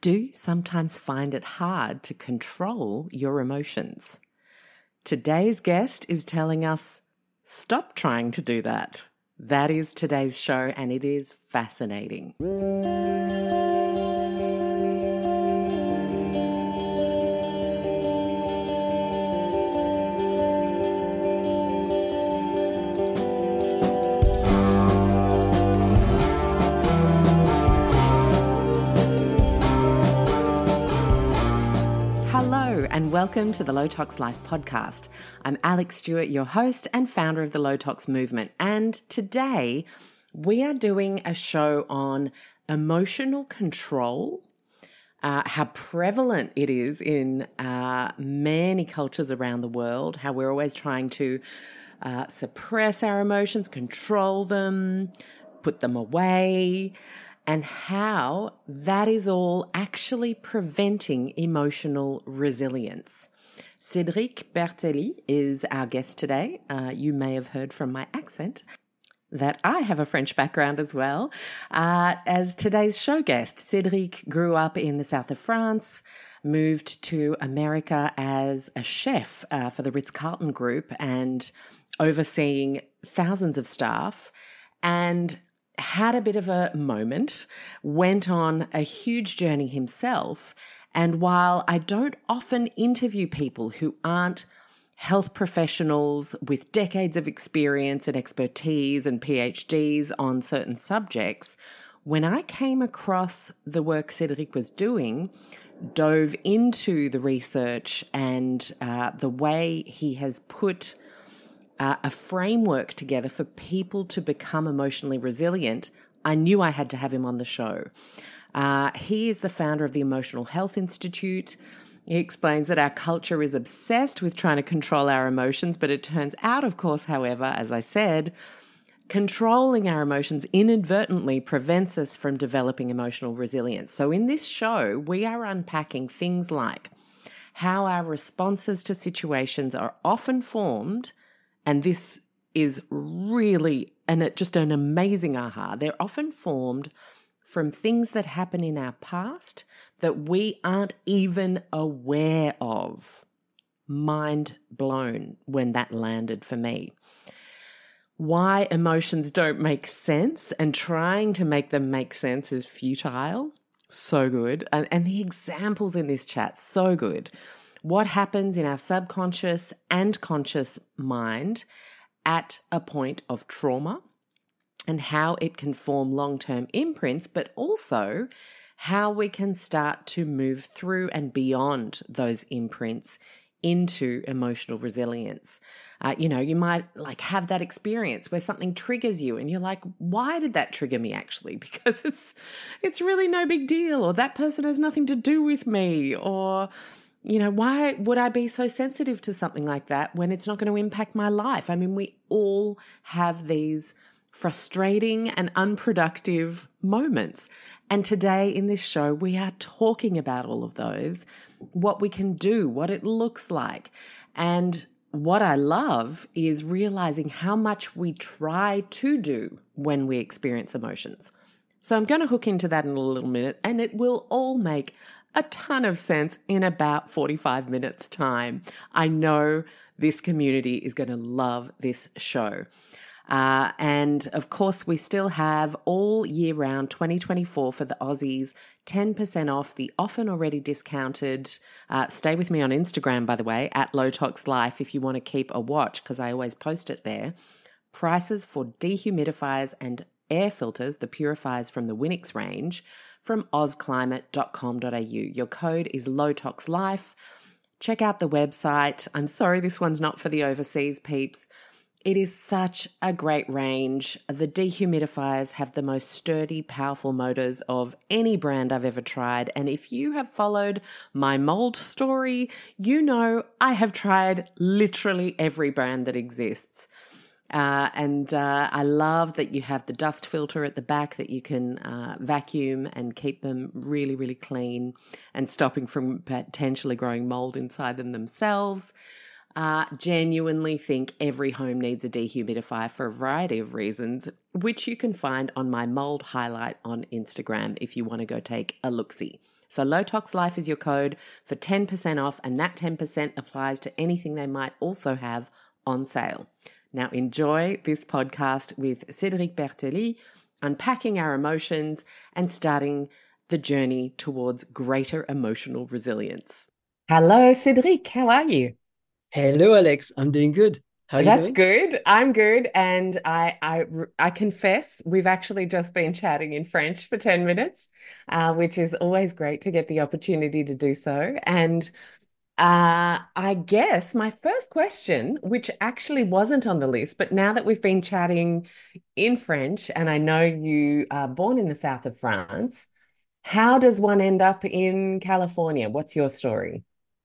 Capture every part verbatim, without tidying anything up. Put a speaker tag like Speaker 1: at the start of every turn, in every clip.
Speaker 1: Do you sometimes find it hard to control your emotions? Today's guest is telling us, stop trying to do that. That is today's show, and it is fascinating. And welcome to the Low Tox Life podcast. I'm Alex Stewart, your host and founder of the Low Tox movement. And today we are doing a show on emotional control, uh, how prevalent it is in uh, many cultures around the world, how we're always trying to uh, suppress our emotions, control them, put them away, and how that is all actually preventing emotional resilience. Cédric Berthely is our guest today. Uh, you may have heard from my accent that I have a French background as well. Uh, as today's show guest, Cédric grew up in the south of France, moved to America as a chef uh, for the Ritz-Carlton Group and overseeing thousands of staff, and had a bit of a moment, went on a huge journey himself. And while I don't often interview people who aren't health professionals with decades of experience and expertise and P H Ds on certain subjects, when I came across the work Cédric was doing, dove into the research and uh, the way he has put Uh, a framework together for people to become emotionally resilient, I knew I had to have him on the show. Uh, he is the founder of the Emotional Health Institute. He explains that our culture is obsessed with trying to control our emotions, but it turns out, of course, however, as I said, controlling our emotions inadvertently prevents us from developing emotional resilience. So in this show, we are unpacking things like how our responses to situations are often formed. And this is really and it just an amazing aha. They're often formed from things that happen in our past that we aren't even aware of. Mind blown when that landed for me. Why emotions don't make sense and trying to make them make sense is futile. So good. And, and the examples in this chat, so good. What happens in our subconscious and conscious mind at a point of trauma and how it can form long-term imprints, but also how we can start to move through and beyond those imprints into emotional resilience. Uh, you know, you might like have that experience where something triggers you and you're like, why did that trigger me actually? Because it's it's really no big deal, or that person has nothing to do with me, or you know, why would I be so sensitive to something like that when it's not going to impact my life? I mean, we all have these frustrating and unproductive moments. And today in this show, we are talking about all of those, what we can do, what it looks like. And what I love is realizing how much we try to do when we experience emotions. So I'm going to hook into that in a little minute, and it will all make a ton of sense in about forty-five minutes time. I know this community is going to love this show. Uh, and of course, we still have all year round twenty twenty-four for the Aussies, ten percent off the often already discounted. Uh, stay with me on Instagram, by the way, at Low Tox Life if you want to keep a watch, because I always post it there. Prices for dehumidifiers and air filters, the purifiers from the Winix range, from oz climate dot com dot a u. Your code is LowToxLife. Check out the website. I'm sorry this one's not for the overseas peeps. It is such a great range. The dehumidifiers have the most sturdy, powerful motors of any brand I've ever tried. And if you have followed my mold story, you know I have tried literally every brand that exists. Uh, and uh, I love that you have the dust filter at the back that you can uh, vacuum and keep them really, really clean and stopping from potentially growing mold inside them themselves. Uh, genuinely think every home needs a dehumidifier for a variety of reasons, which you can find on my mold highlight on Instagram if you want to go take a look-see. So Low Tox Life is your code for ten percent off, and that ten percent applies to anything they might also have on sale. Now enjoy this podcast with Cédric Berthelly, unpacking our emotions and starting the journey towards greater emotional resilience. Hello, Cédric. How are you?
Speaker 2: Hello, Alex. I'm doing good. How are you
Speaker 1: That's
Speaker 2: doing?
Speaker 1: good. I'm good, and I, I, I confess we've actually just been chatting in French for ten minutes, uh, which is always great to get the opportunity to do so. And uh, I guess my first question, which actually wasn't on the list, but now that we've been chatting in French, and I know you are born in the south of France, how does one end up in California? What's your story?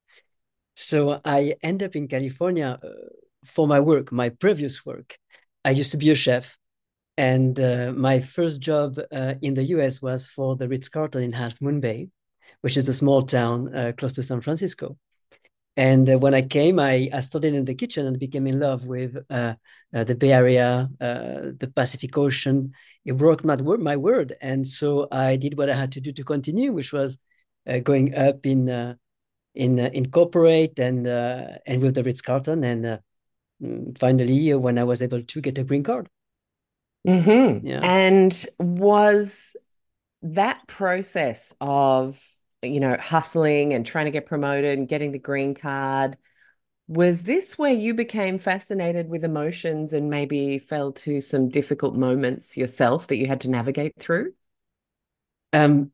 Speaker 2: So I end up in California uh, for my work, my previous work. I used to be a chef, and uh, my first job uh, in the U S was for the Ritz-Carlton in Half Moon Bay, which is a small town uh, close to San Francisco. And uh, when I came, I, I studied in the kitchen and became in love with uh, uh, the Bay Area, uh, the Pacific Ocean. It broke my, my word. And so I did what I had to do to continue, which was uh, going up in uh, in uh, in corporate and uh, and with the Ritz Carlton, and uh, mm, finally uh, when I was able to get a green card.
Speaker 1: Hmm.
Speaker 2: Yeah.
Speaker 1: And was that process of, you know, hustling and trying to get promoted and getting the green card, was this where you became fascinated with emotions and maybe fell to some difficult moments yourself that you had to navigate through?
Speaker 2: Um,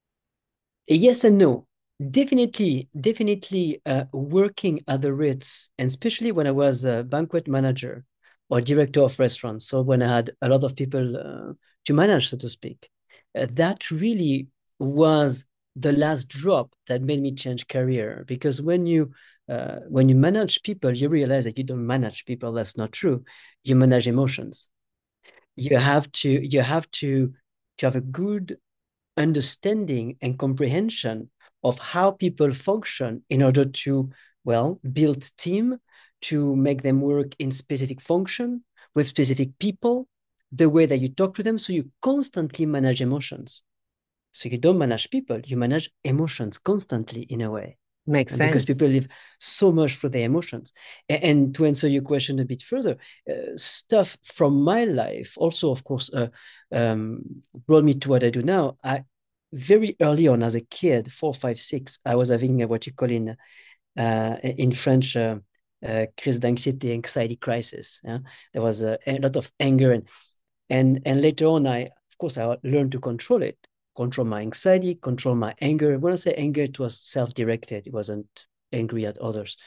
Speaker 2: yes and no. Definitely, definitely uh, working at the Ritz, and especially when I was a banquet manager or director of restaurants. So when I had a lot of people uh, to manage, so to speak, uh, that really was the last drop that made me change career. Because when you uh, when you manage people, you realize that you don't manage people. That's not true. You manage emotions. You have to you have to to have a good understanding and comprehension of how people function in order to, well, build team, to make them work in specific function with specific people, the way that you talk to them. So you constantly manage emotions. So you don't manage people, you manage emotions constantly in a way.
Speaker 1: Makes
Speaker 2: And because
Speaker 1: sense.
Speaker 2: people live so much through their emotions. And to answer your question a bit further, uh, stuff from my life also, of course, uh, um, brought me to what I do now. I very early on as a kid, four, five, six, I was having uh, what you call in uh, in French uh, uh, crise d'anxiété, anxiety crisis. Yeah? There was uh, a lot of anger, and and and later on, I of course I learned to control it, control my anxiety, control my anger. When I say anger, it was self-directed. It wasn't angry at others.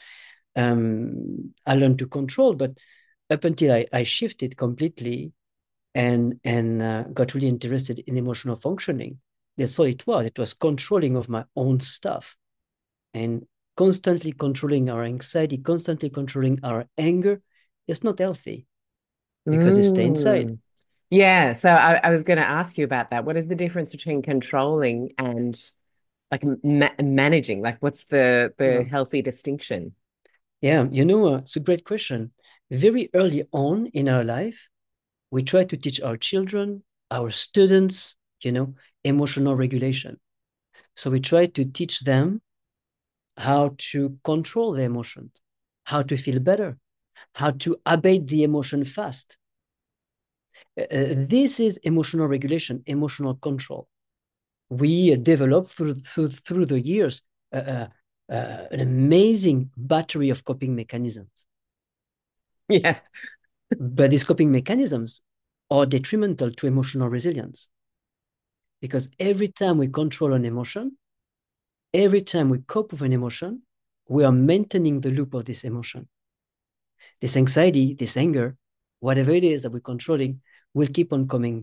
Speaker 2: Um, I learned to control, but up until I, I shifted completely and and uh, got really interested in emotional functioning. That's all it was. It was controlling of my own stuff and constantly controlling our anxiety, constantly controlling our anger. It's not healthy because it stays inside.
Speaker 1: Mm. Yeah, so I, I was going to ask you about that. What is the difference between controlling and like ma managing? Like, what's the the
Speaker 2: Yeah.
Speaker 1: healthy distinction?
Speaker 2: Yeah, you know, uh, it's a great question. Very early on in our life, we try to teach our children, our students, you know, emotional regulation. So we try to teach them how to control the emotion, how to feel better, how to abate the emotion fast. Uh, uh, this is emotional regulation, emotional control. We uh, develop through, through, through the years uh, uh, uh, an amazing battery of coping mechanisms.
Speaker 1: Yeah.
Speaker 2: But these coping mechanisms are detrimental to emotional resilience because every time we control an emotion, every time we cope with an emotion, we are maintaining the loop of this emotion. This anxiety, this anger, whatever it is that we're controlling, will keep on coming.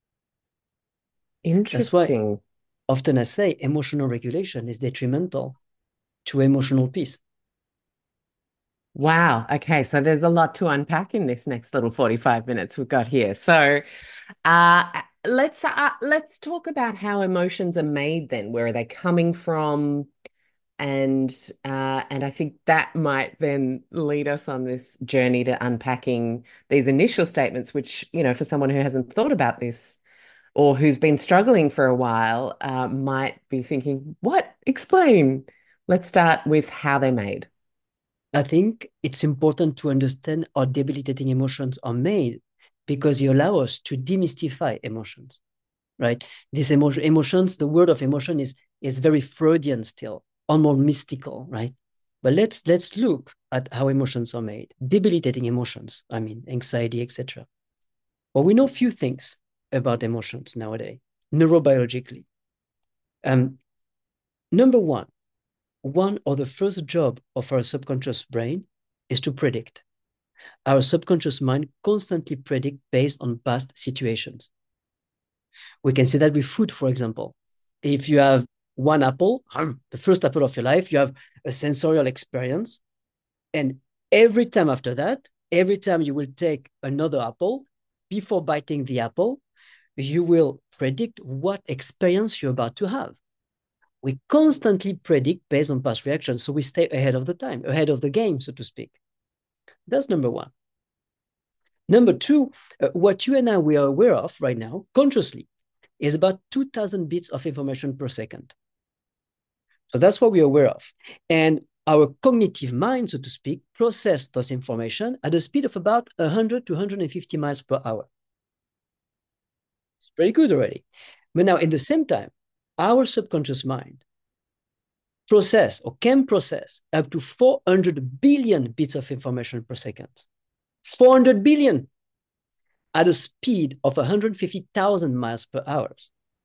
Speaker 2: That's why
Speaker 1: Interesting.
Speaker 2: often I say emotional regulation is detrimental to emotional peace.
Speaker 1: Wow. Okay. So there's a lot to unpack in this next little forty-five minutes we've got here. So uh let's uh, let's talk about how emotions are made then. Where are they coming from? And uh and I think that might then lead us on this journey to unpacking these initial statements, which, you know, for someone who hasn't thought about this or who's been struggling for a while uh, might be thinking, what? Explain. Let's start with how they're made.
Speaker 2: I think it's important to understand how debilitating emotions are made because they allow us to demystify emotions, right? These emotion, emotions, the word of emotion is, is very Freudian still, almost mystical, right? But let's let's look at how emotions are made. Debilitating emotions, I mean, anxiety, et cetera. Well, we know few things about emotions nowadays, neurobiologically. Um, number one, one of the first job of our subconscious brain is to predict. Our subconscious mind constantly predict based on past situations. We can see that with food, for example. If you have one apple, the first apple of your life, you have a sensorial experience. And every time after that, every time you will take another apple, before biting the apple, you will predict what experience you're about to have. We constantly predict based on past reactions. So we stay ahead of the time, ahead of the game, so to speak. That's number one. Number two, uh, what you and I we are aware of right now, consciously, is about two thousand bits of information per second. So that's what we're aware of. And our cognitive mind, so to speak, process those information at a speed of about one hundred to one hundred fifty miles per hour. It's pretty good already. But now, at the same time, our subconscious mind process or can process up to four hundred billion bits of information per second. four hundred billion at a speed of one hundred fifty thousand miles per hour.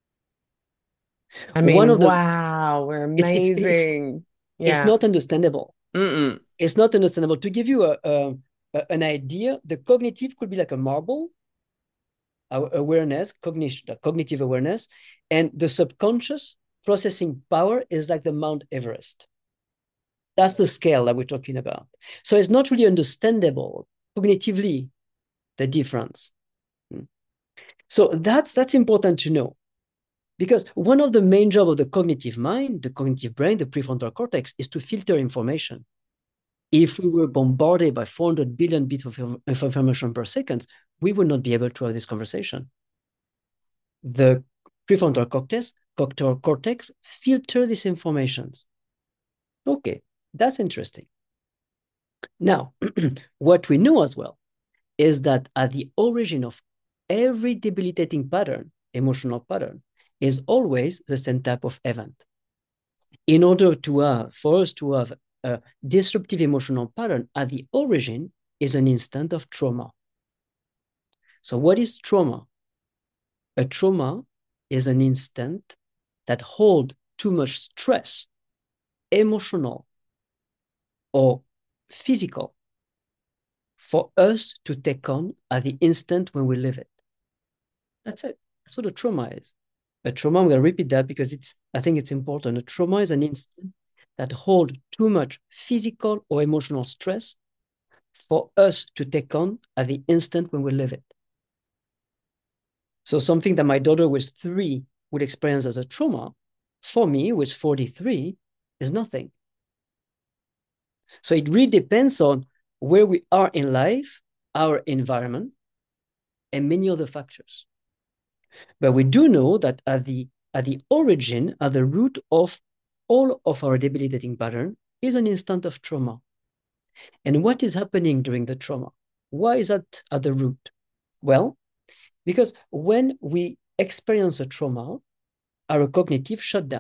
Speaker 1: I
Speaker 2: One
Speaker 1: mean,
Speaker 2: of the
Speaker 1: wow, we're
Speaker 2: it's it's it's
Speaker 1: amazing.
Speaker 2: it's
Speaker 1: Yeah.
Speaker 2: not understandable.
Speaker 1: Mm-mm.
Speaker 2: It's not understandable. To give you a, a, a an idea, the cognitive could be like a marble, our awareness, cognition, cognitive awareness, and the subconscious processing power is like the Mount Everest. That's the scale that we're talking about. So it's not really understandable cognitively, the difference. So that's that's important to know. Because one of the main jobs of the cognitive mind, the cognitive brain, the prefrontal cortex, is to filter information. If we were bombarded by four hundred billion bits of information per second, we would not be able to have this conversation. The prefrontal cortex, cortex filter these informations. Okay, that's interesting. Now, what we know as well is that at the origin of every debilitating pattern, emotional pattern, is always the same type of event. In order to have, for us to have a disruptive emotional pattern, at the origin is an instant of trauma. So what is trauma? A trauma is an instant that holds too much stress, emotional or physical, for us to take on at the instant when we live it. That's it. That's what a trauma is. A trauma, I'm going to repeat that because it's, I think it's important. A trauma is an instant that holds too much physical or emotional stress for us to take on at the instant when we live it. So something that my daughter was three would experience as a trauma, for me, who is forty-three, is nothing. So it really depends on where we are in life, our environment, and many other factors. But we do know that at the, at the origin, at the root of all of our debilitating pattern is an instant of trauma. And what is happening during the trauma? Why is that at the root? Well, because when we experience a trauma, our cognitive shutdown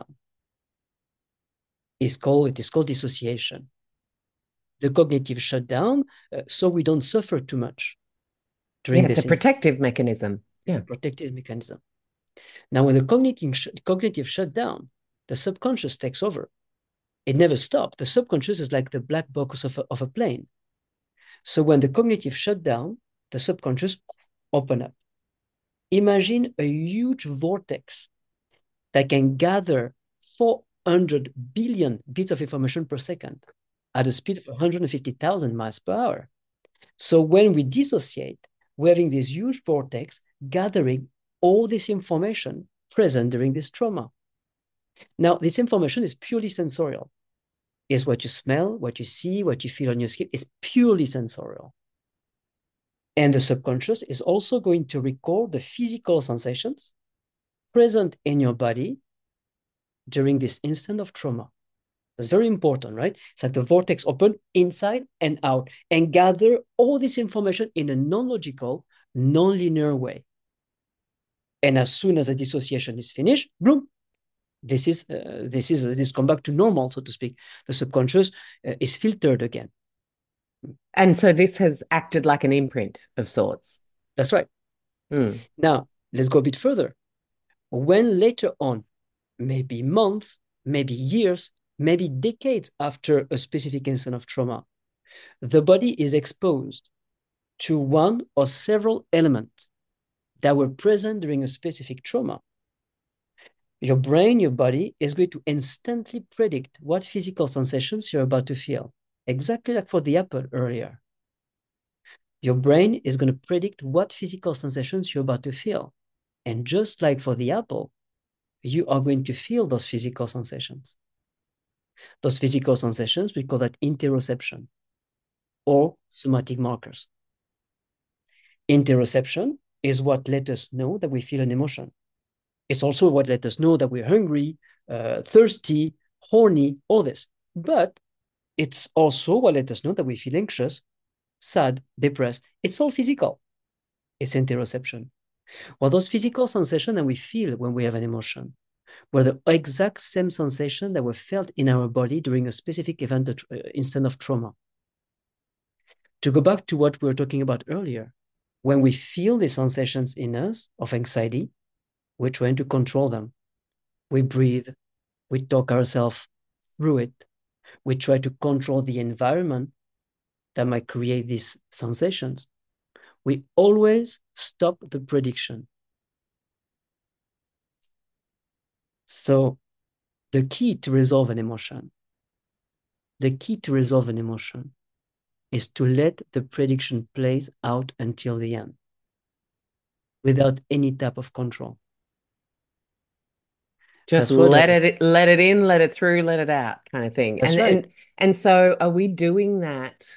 Speaker 2: is called, it is called dissociation. The cognitive shutdown, uh, so we don't suffer too much during
Speaker 1: Yeah, it's a
Speaker 2: this instant.
Speaker 1: protective mechanism.
Speaker 2: It's
Speaker 1: Yeah.
Speaker 2: a protective mechanism. Now, when the cognitive, sh cognitive shutdown, the subconscious takes over. It never stops. The subconscious is like the black box of a, of a plane. So when the cognitive shutdown, the subconscious open up. Imagine a huge vortex that can gather four hundred billion bits of information per second at a speed of one hundred fifty thousand miles per hour. So when we dissociate, we're having this huge vortex gathering all this information present during this trauma. Now, this information is purely sensorial. It's what you smell, what you see, what you feel on your skin. It's purely sensorial. And the subconscious is also going to record the physical sensations present in your body during this instant of trauma. That's very important, right? It's like the vortex open inside and out and gather all this information in a non-logical, non-linear way. And as soon as the dissociation is finished, boom, this is uh, this is uh, this come back to normal, so to speak. The subconscious uh, is filtered again.
Speaker 1: And so this has acted like an imprint of sorts.
Speaker 2: That's right. Mm. Now, let's go a bit further. When later on, maybe months, maybe years, maybe decades after a specific instance of trauma, the body is exposed to one or several elements that were present during a specific trauma, your brain, your body is going to instantly predict what physical sensations you're about to feel, exactly like for the apple earlier. Your brain is going to predict what physical sensations you're about to feel. And just like for the apple, you are going to feel those physical sensations. Those physical sensations, we call that interoception or somatic markers. Interoception is what let us know that we feel an emotion. It's also what let us know that we're hungry, uh, thirsty, horny, all this. But it's also what let us know that we feel anxious, sad, depressed. It's all physical. It's interoception. Well, those physical sensations that we feel when we have an emotion were the exact same sensation that were felt in our body during a specific event, uh, instant of trauma. To go back to what we were talking about earlier, when we feel the sensations in us of anxiety, we're trying to control them. We breathe, we talk ourselves through it. We try to control the environment that might create these sensations. We always stop the prediction. So the key to resolve an emotion, the key to resolve an emotion is to let the prediction plays out until the end without any type of control.
Speaker 1: Just let it let it in, let it through, let it out, kind of thing.
Speaker 2: That's
Speaker 1: and
Speaker 2: right.
Speaker 1: and and so are we doing that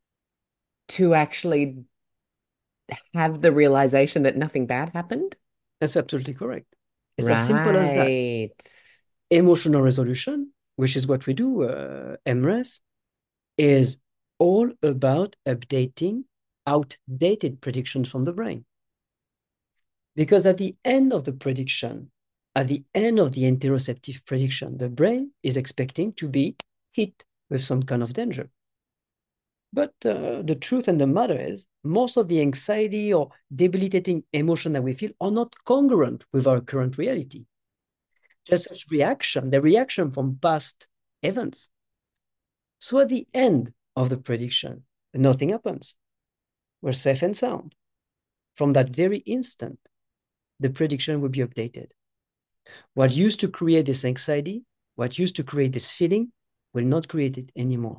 Speaker 1: to actually have the realization that nothing bad happened?
Speaker 2: That's absolutely correct. It's
Speaker 1: right.
Speaker 2: as simple as that. Emotional resolution, which is what we do, uh, M R E S, is all about updating outdated predictions from the brain. Because at the end of the prediction, at the end of the interoceptive prediction, the brain is expecting to be hit with some kind of danger. But uh, the truth and the matter is, most of the anxiety or debilitating emotion that we feel are not congruent with our current reality. Just as reaction, the reaction from past events. So at the end of the prediction, nothing happens. We're safe and sound. From that very instant, the prediction will be updated. What used to create this anxiety, what used to create this feeling, will not create it anymore.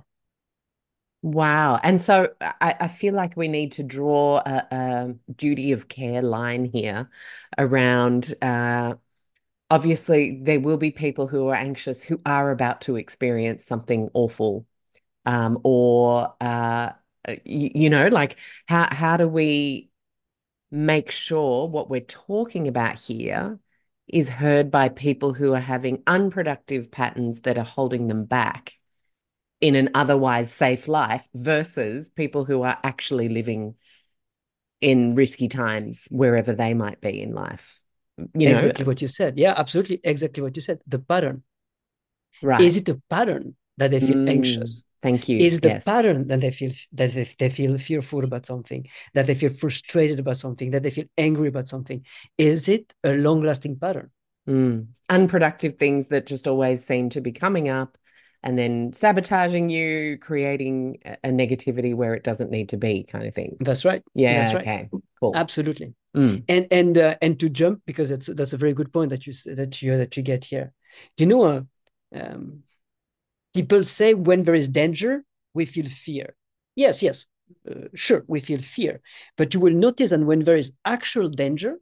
Speaker 1: Wow. And so I, I feel like we need to draw a, a duty of care line here around, uh, obviously, there will be people who are anxious who are about to experience something awful, um, or, uh, you, you know, like how, how do we make sure what we're talking about here is heard by people who are having unproductive patterns that are holding them back in an otherwise safe life versus people who are actually living in risky times wherever they might be in life. You know?
Speaker 2: Exactly what you said. Yeah, absolutely. Exactly what you said. The pattern.
Speaker 1: Right.
Speaker 2: Is it a pattern that they feel mm, anxious?
Speaker 1: Thank you.
Speaker 2: Is it
Speaker 1: yes.
Speaker 2: a pattern that they feel that they, they feel fearful about something, that they feel frustrated about something, that they feel angry about something? Is it a long-lasting pattern?
Speaker 1: Mm. Unproductive things that just always seem to be coming up and then sabotaging you, creating a negativity where it doesn't need to be, kind of thing.
Speaker 2: That's right.
Speaker 1: Yeah.
Speaker 2: That's right.
Speaker 1: Okay. Cool.
Speaker 2: Absolutely.
Speaker 1: Mm.
Speaker 2: And and uh, and to jump, because that's that's a very good point that you that you that you get here. You know, uh, um, people say when there is danger, we feel fear. Yes, yes, uh, sure, we feel fear. But you will notice that when there is actual danger,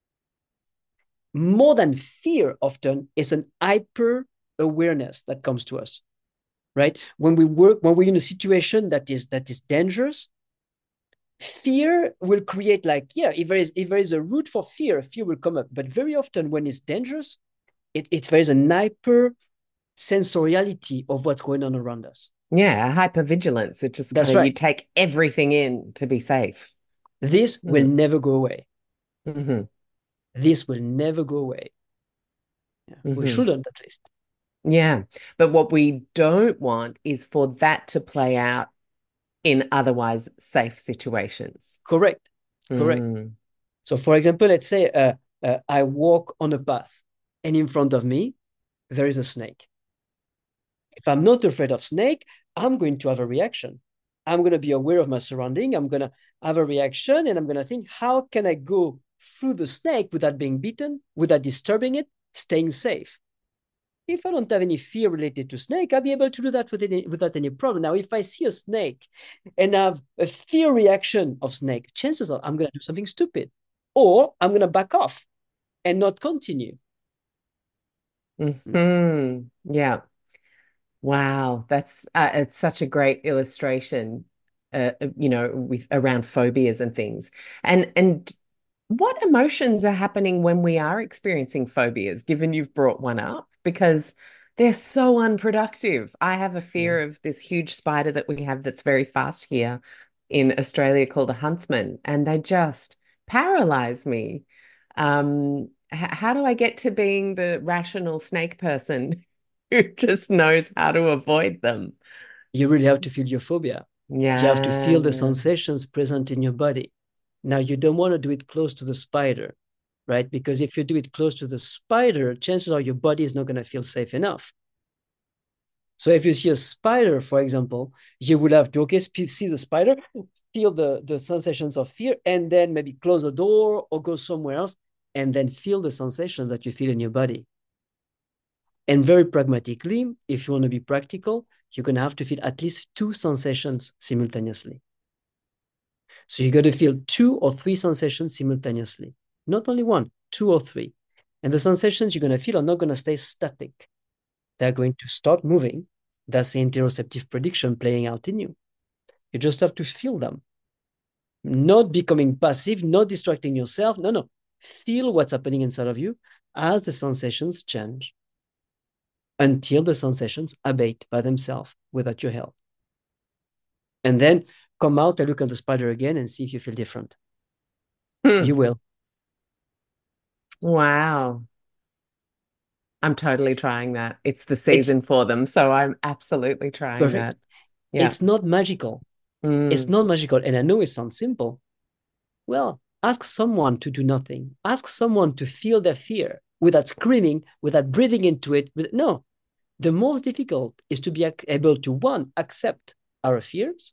Speaker 2: more than fear often is an hyper awareness that comes to us, right? When we work, when we're in a situation that is that is dangerous, Fear will create like, yeah, if there is if there is a root for fear, fear will come up. But very often when it's dangerous, it, it's there is an hyper sensoriality of what's going on around us.
Speaker 1: Yeah, hypervigilance. It just kind
Speaker 2: That's
Speaker 1: of, you
Speaker 2: right.
Speaker 1: take everything in to be safe.
Speaker 2: This will
Speaker 1: Mm.
Speaker 2: never go away.
Speaker 1: Mm-hmm.
Speaker 2: This will never go away. Yeah. We
Speaker 1: Mm-hmm.
Speaker 2: shouldn't, at least.
Speaker 1: Yeah. But what we don't want is for that to play out in otherwise safe situations.
Speaker 2: Correct. Correct.
Speaker 1: Mm.
Speaker 2: So, for example, let's say uh, uh, I walk on a path and in front of me, there is a snake. If I'm not afraid of snake, I'm going to have a reaction. I'm going to be aware of my surrounding. I'm going to have a reaction and I'm going to think, how can I go through the snake without being bitten, without disturbing it, staying safe? If I don't have any fear related to snake, I'll be able to do that with any, without any problem. Now, if I see a snake and have a fear reaction of snake, chances are I'm going to do something stupid, or I'm going to back off and not continue.
Speaker 1: Hmm. Yeah. Wow. That's uh, it's such a great illustration, uh, you know, with around phobias and things. And and what emotions are happening when we are experiencing phobias, given you've brought one up? Because they're so unproductive. I have a
Speaker 2: Yeah.
Speaker 1: fear of this huge spider that we have that's very fast here in Australia called a huntsman, and they just paralyze me. Um, h- how do I get to being the rational snake person who just knows how to avoid them?
Speaker 2: You really have to feel your phobia. You have to feel the
Speaker 1: Yeah.
Speaker 2: sensations present in your body. Now, you don't want to do it close to the spider, right? Because if you do it close to the spider, chances are your body is not going to feel safe enough. So if you see a spider, for example, you will have to, okay, see the spider, feel the, the sensations of fear, and then maybe close the door or go somewhere else, and then feel the sensation that you feel in your body. And very pragmatically, if you want to be practical, you're going to have to feel at least two sensations simultaneously. So you got to feel two or three sensations simultaneously, not only one, two or three. And the sensations you're going to feel are not going to stay static. They're going to start moving. That's the interoceptive prediction playing out in you. You just have to feel them, not becoming passive, not distracting yourself. No, no. Feel what's happening inside of you as the sensations change until the sensations abate by themselves without your help. And then come out and look at the spider again and see if you feel different. You will.
Speaker 1: Wow. I'm totally trying that. It's the
Speaker 2: It's
Speaker 1: season for them, so I'm absolutely trying
Speaker 2: perfect.
Speaker 1: that. Yeah.
Speaker 2: It's not magical. It's
Speaker 1: Mm.
Speaker 2: not magical. And I know it sounds simple. Well, ask someone to do nothing. Ask someone to feel their fear without screaming, without breathing into it. With, no, the most difficult is to be able to, one, accept our fears,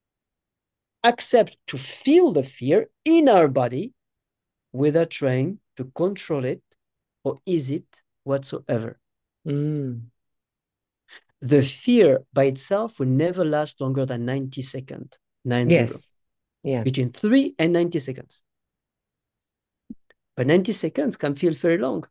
Speaker 2: accept to feel the fear in our body without trying to control it or ease it whatsoever.
Speaker 1: Mm.
Speaker 2: The fear by itself will never last longer than ninety seconds, nine zero,
Speaker 1: Yes. Yeah.
Speaker 2: between three and ninety seconds. But ninety seconds can feel very long.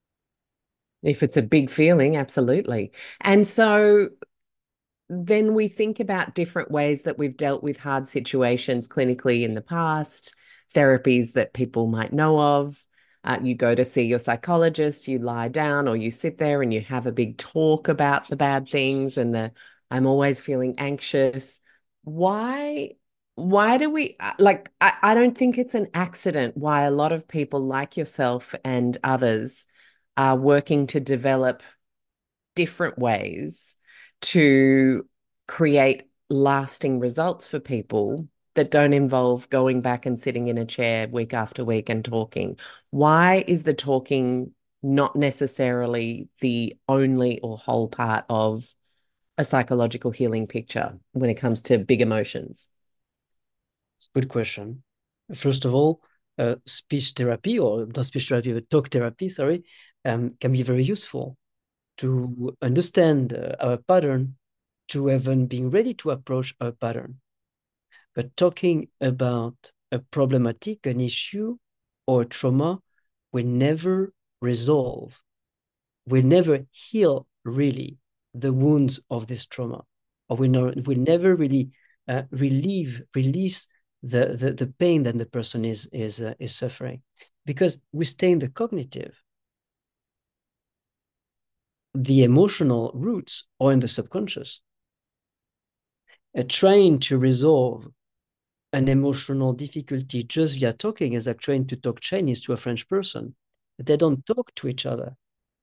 Speaker 1: If it's a big feeling, absolutely. And so then we think about different ways that we've dealt with hard situations clinically in the past, therapies that people might know of. Uh, you go to see your psychologist, you lie down or you sit there and you have a big talk about the bad things and the I'm always feeling anxious. Why, why do we uh, like I, I don't think it's an accident why a lot of people like yourself and others are working to develop different ways to create lasting results for people that don't involve going back and sitting in a chair week after week and talking. Why is the talking not necessarily the only or whole part of a psychological healing picture when it comes to big emotions?
Speaker 2: It's a good question. First of all, uh, speech therapy, or not speech therapy, but talk therapy, sorry, um, can be very useful to understand uh, our pattern, to even being ready to approach our pattern. But talking about a problematic, an issue, or a trauma will never resolve, will never heal really the wounds of this trauma, or will, not, will never really uh, relieve, release the, the, the pain that the person is, is, uh, is suffering. Because we stay in the cognitive. The emotional roots are in the subconscious. Uh, trying to resolve an emotional difficulty just via talking is like trying to talk Chinese to a French person. They don't talk to each other.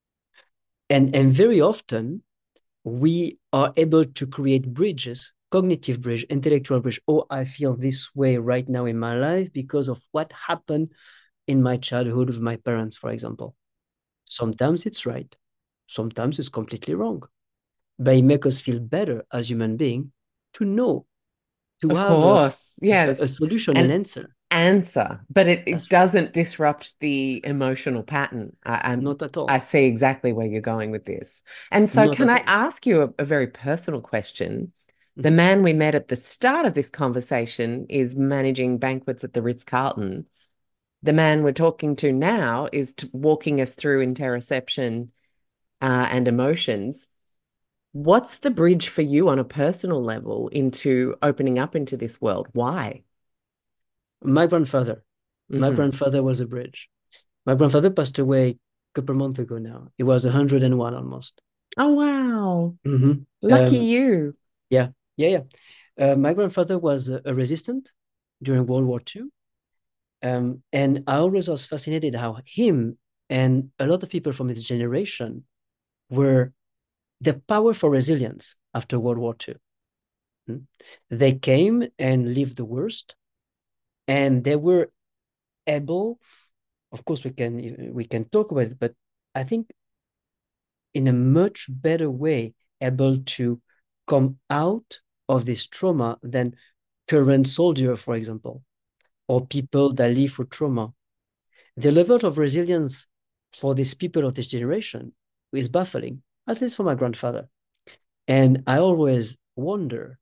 Speaker 2: And, and very often, we are able to create bridges, cognitive bridge, intellectual bridge. Oh, I feel this way right now in my life because of what happened in my childhood with my parents, for example. Sometimes it's right. Sometimes it's completely wrong. But it makes us feel better as human beings to know, to
Speaker 1: Of
Speaker 2: have a,
Speaker 1: course.
Speaker 2: a, a
Speaker 1: Yes.
Speaker 2: solution and
Speaker 1: An
Speaker 2: answer.
Speaker 1: answer, but it, it
Speaker 2: That's right.
Speaker 1: doesn't disrupt the emotional pattern. I, I'm
Speaker 2: Not at all.
Speaker 1: I see exactly where you're going with this. And so
Speaker 2: Not
Speaker 1: can
Speaker 2: at
Speaker 1: I
Speaker 2: all.
Speaker 1: ask you a, a very personal question? The
Speaker 2: Mhm.
Speaker 1: man we met at the start of this conversation is managing banquets at the Ritz-Carlton. The man we're talking to now is t walking us through interoception uh, and emotions. What's the bridge for you on a personal level into opening up into this world? Why?
Speaker 2: My grandfather. My
Speaker 1: Hmm.
Speaker 2: grandfather was a bridge. My grandfather passed away a couple months ago now. He was one hundred and one almost.
Speaker 1: Oh, wow.
Speaker 2: Mhm.
Speaker 1: Lucky
Speaker 2: Um,
Speaker 1: you.
Speaker 2: yeah, yeah, yeah. Uh, my grandfather was a, a resistant during World War Two. Um, and I always was fascinated how him and a lot of people from his generation were the power for resilience after World War Two. Mm. They came and lived the worst, and they were able, of course, we can we can talk about it, but I think in a much better way, able to come out of this trauma than current soldier, for example, or people that live through trauma. The level of resilience for these people of this generation is baffling, at least for my grandfather. And I always wonder,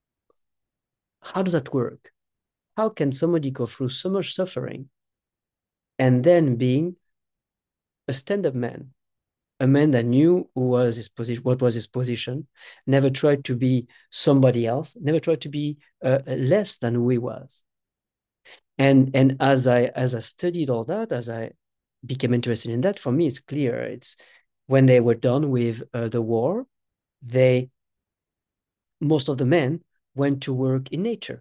Speaker 2: how does that work? How can somebody go through so much suffering and then being a stand-up man, a man that knew who was his position, what was his position, never tried to be somebody else, never tried to be uh, less than who he was. And and as I as I studied all that, as I became interested in that, for me it's clear. It's when they were done with uh, the war, they most of the men went to work in nature,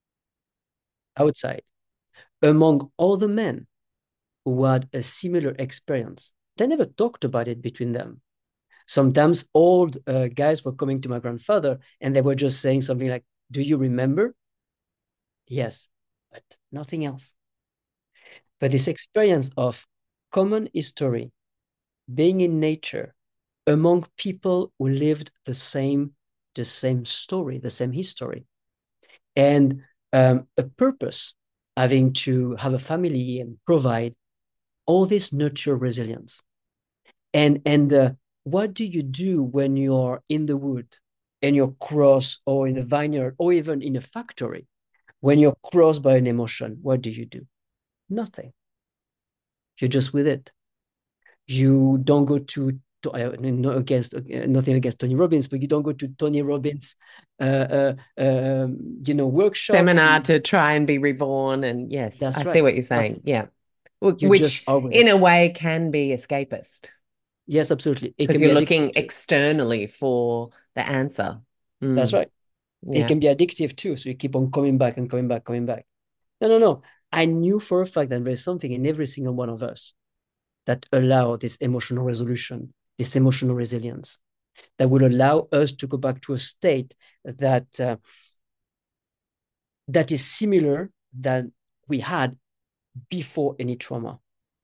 Speaker 2: outside. Among all the men who had a similar experience, they never talked about it between them. Sometimes old uh, guys were coming to my grandfather and they were just saying something like, "Do you remember?" Yes, but nothing else. But this experience of common history, being in nature, among people who lived the same, the same story, the same history, and um, a purpose, having to have a family and provide all this nurture resilience. And and uh, what do you do when you're in the wood and you're crossed, or in a vineyard, or even in a factory? When you're crossed by an emotion, what do you do? Nothing. You're just with it. You don't go to, to uh, no against uh, nothing against Tony Robbins, but you don't go to Tony Robbins, uh, uh, um, you know, workshop.
Speaker 1: Seminar
Speaker 2: You,
Speaker 1: to try and be reborn. And yes, I
Speaker 2: that's
Speaker 1: see
Speaker 2: right.
Speaker 1: what you're saying.
Speaker 2: Nothing.
Speaker 1: Yeah.
Speaker 2: You just
Speaker 1: Which
Speaker 2: are with
Speaker 1: in
Speaker 2: it.
Speaker 1: a way can be escapist
Speaker 2: Yes, absolutely. It
Speaker 1: because
Speaker 2: can be
Speaker 1: you're looking
Speaker 2: addictive too.
Speaker 1: externally for the answer.
Speaker 2: That's
Speaker 1: Mm,
Speaker 2: right. It
Speaker 1: yeah.
Speaker 2: can be addictive too. So you keep on coming back and coming back, coming back. No, no, no. I knew for a fact that there's something in every single one of us that allow this emotional resolution, this emotional resilience, that will allow us to go back to a state that uh, that is similar than we had before any trauma.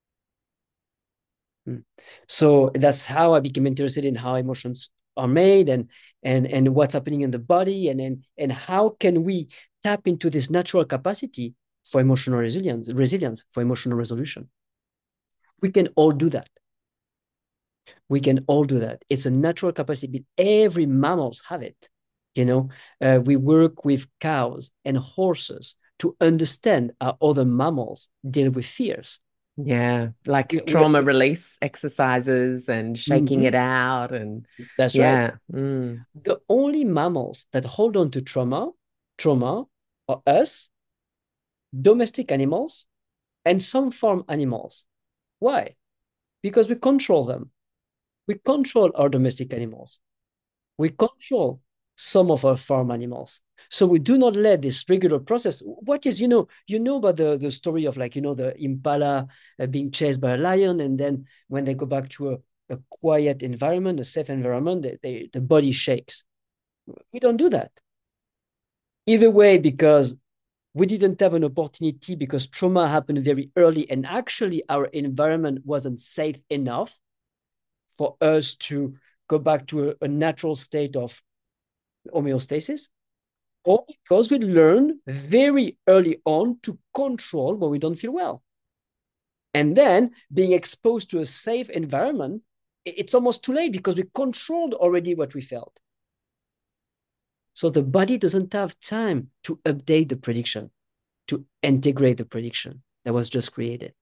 Speaker 2: Mm. So that's how I became interested in how emotions are made, and and and what's happening in the body, and and, and how can we tap into this natural capacity for emotional resilience, resilience for emotional resolution. We can all do that. We can all do that. It's a natural capacity. Every mammals have it. You know, uh, we work with cows and horses to understand how other mammals deal with fears.
Speaker 1: Yeah. Like
Speaker 2: We, we,
Speaker 1: trauma release exercises and shaking it
Speaker 2: Mhm.
Speaker 1: out. And
Speaker 2: That's right.
Speaker 1: yeah. Mm,
Speaker 2: The only mammals that hold on to trauma, trauma, are us domestic animals and some farm animals. Why? Because we control them. We control our domestic animals. We control some of our farm animals. So we do not let this regular process. What is, you know, you know about the, the story of like, you know, the impala uh, being chased by a lion. And then when they go back to a, a quiet environment, a safe environment, they, they, the body shakes. We don't do that. Either way, because we didn't have an opportunity because trauma happened very early and actually our environment wasn't safe enough for us to go back to a, a natural state of homeostasis, or because we learn very early on to control when we don't feel well. And then being exposed to a safe environment, it's almost too late because we controlled already what we felt. So the body doesn't have time to update the prediction, to integrate the prediction that was just created.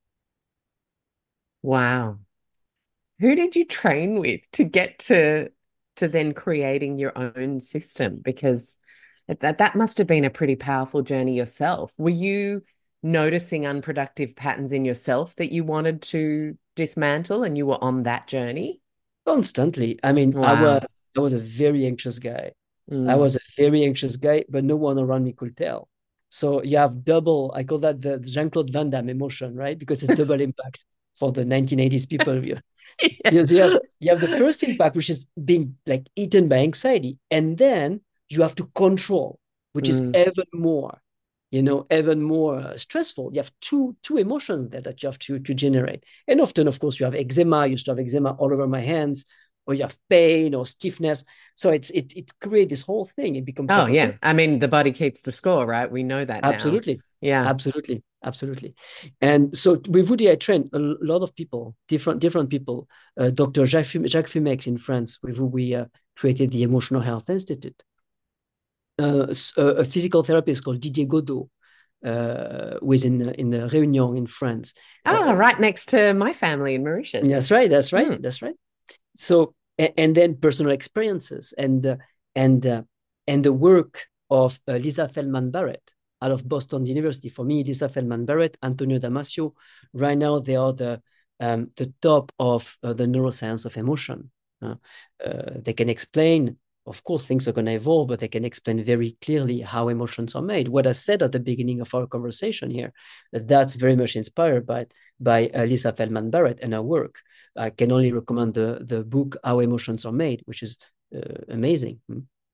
Speaker 1: Wow. Who did you train with to get to to then creating your own system? Because that that must have been a pretty powerful journey yourself. Were you noticing unproductive patterns in yourself that you wanted to dismantle and you were on that journey?
Speaker 2: Constantly. I mean, I was
Speaker 1: Wow.
Speaker 2: I was a very anxious guy. I
Speaker 1: Mm.
Speaker 2: was a very anxious guy, but no one around me could tell. So you have double, I call that the Jean-Claude Van Damme emotion, right? Because it's double impact for the nineteen eighties people. You
Speaker 1: Yeah.
Speaker 2: know, you have, you have the first impact, which is being like eaten by anxiety. And then you have to control, which is
Speaker 1: Mm.
Speaker 2: even more, you know, even more uh, stressful. You have two two emotions there that you have to, to generate. And often, of course, you have eczema. I used to have eczema all over my hands, or you have pain or stiffness. So it's it it creates this whole thing. It becomes
Speaker 1: Oh, yeah.
Speaker 2: psychosocial.
Speaker 1: I mean, the body keeps the score, right? We know that now.
Speaker 2: Absolutely.
Speaker 1: Yeah.
Speaker 2: Absolutely. Absolutely. And so with Woody, I trained a lot of people, different different people. Uh, Doctor Jacques, Fum- Jacques Fumex in France, with who we uh, created the Emotional Health Institute. Uh, a physical therapist called Didier Godot, uh, was in, in Réunion in France.
Speaker 1: Ah,
Speaker 2: Uh,
Speaker 1: right next to my family in Mauritius.
Speaker 2: that's right. That's right.
Speaker 1: Mm.
Speaker 2: That's right. So, and, and then personal experiences and uh, and uh, and the work of uh, Lisa Feldman Barrett out of Boston University. For me, Lisa Feldman Barrett, Antonio Damasio, right now they are the um, the top of uh, the neuroscience of emotion. Uh, uh, they can explain, of course, things are going to evolve, but they can explain very clearly how emotions are made. What I said at the beginning of our conversation here, that's very much inspired by by uh, Lisa Feldman Barrett and her work. I can only recommend the the book How Emotions Are Made, which is uh, amazing.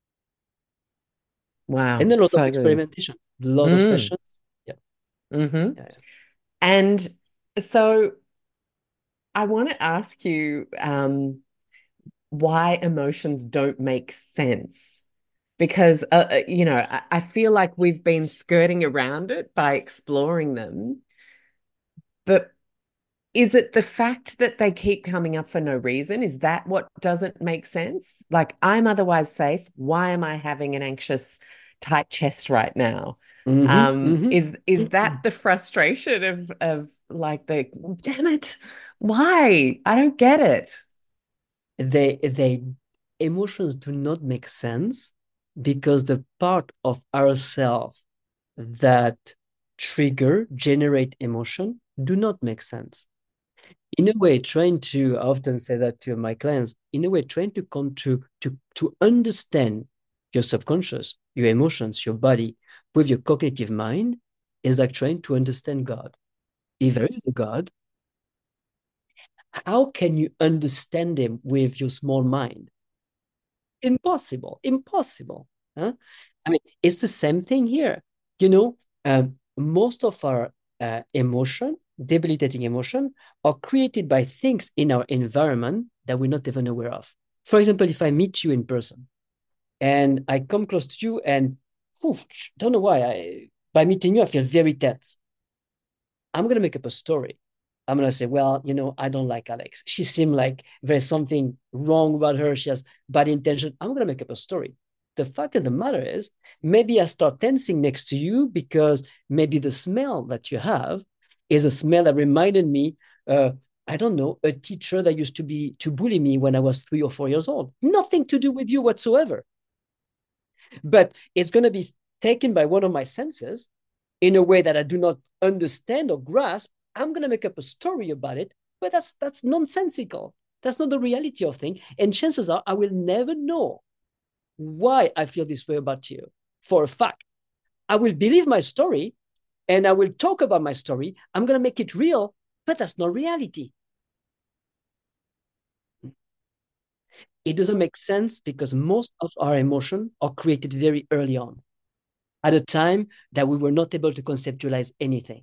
Speaker 1: Wow.
Speaker 2: And a lot of
Speaker 1: So good.
Speaker 2: experimentation, a lot of
Speaker 1: Mm.
Speaker 2: sessions. Yeah,
Speaker 1: Mm-hmm.
Speaker 2: yeah, yeah.
Speaker 1: And so I want to ask you um, why emotions don't make sense. Because, uh, uh, you know, I, I feel like we've been skirting around it by exploring them. But is it the fact that they keep coming up for no reason? Is that what doesn't make sense? Like, I'm otherwise safe. Why am I having an anxious, tight chest right now?
Speaker 2: Mm-hmm,
Speaker 1: Um,
Speaker 2: mm-hmm.
Speaker 1: is is that the frustration of of like the damn it? Why? I don't get it.
Speaker 2: They they emotions do not make sense because the part of ourselves that trigger generate emotion do not make sense. In a way, trying to, I often say that to my clients, in a way, trying to come to to to understand your subconscious, your emotions, your body with your cognitive mind is like trying to understand God. If there is a God, how can you understand him with your small mind? Impossible, impossible. Huh? I mean, it's the same thing here. You know, um, most of our uh, emotion, debilitating emotion, are created by things in our environment that we're not even aware of. For example, if I meet you in person and I come close to you and oof, don't know why, I, by meeting you, I feel very tense. I'm going to make up a story. I'm going to say, well, you know, I don't like Alex. She seemed like there's something wrong about her. She has bad intention. I'm going to make up a story. The fact of the matter is, maybe I start tensing next to you because maybe the smell that you have is a smell that reminded me, uh, I don't know, a teacher that used to be to bully me when I was three or four years old. Nothing to do with you whatsoever. But it's going to be taken by one of my senses in a way that I do not understand or grasp, I'm going to make up a story about it, but that's that's nonsensical. That's not the reality of things. And chances are I will never know why I feel this way about you for a fact. I will believe my story and I will talk about my story. I'm going to make it real, but that's not reality. It doesn't make sense because most of our emotions are created very early on, at a time that we were not able to conceptualize anything.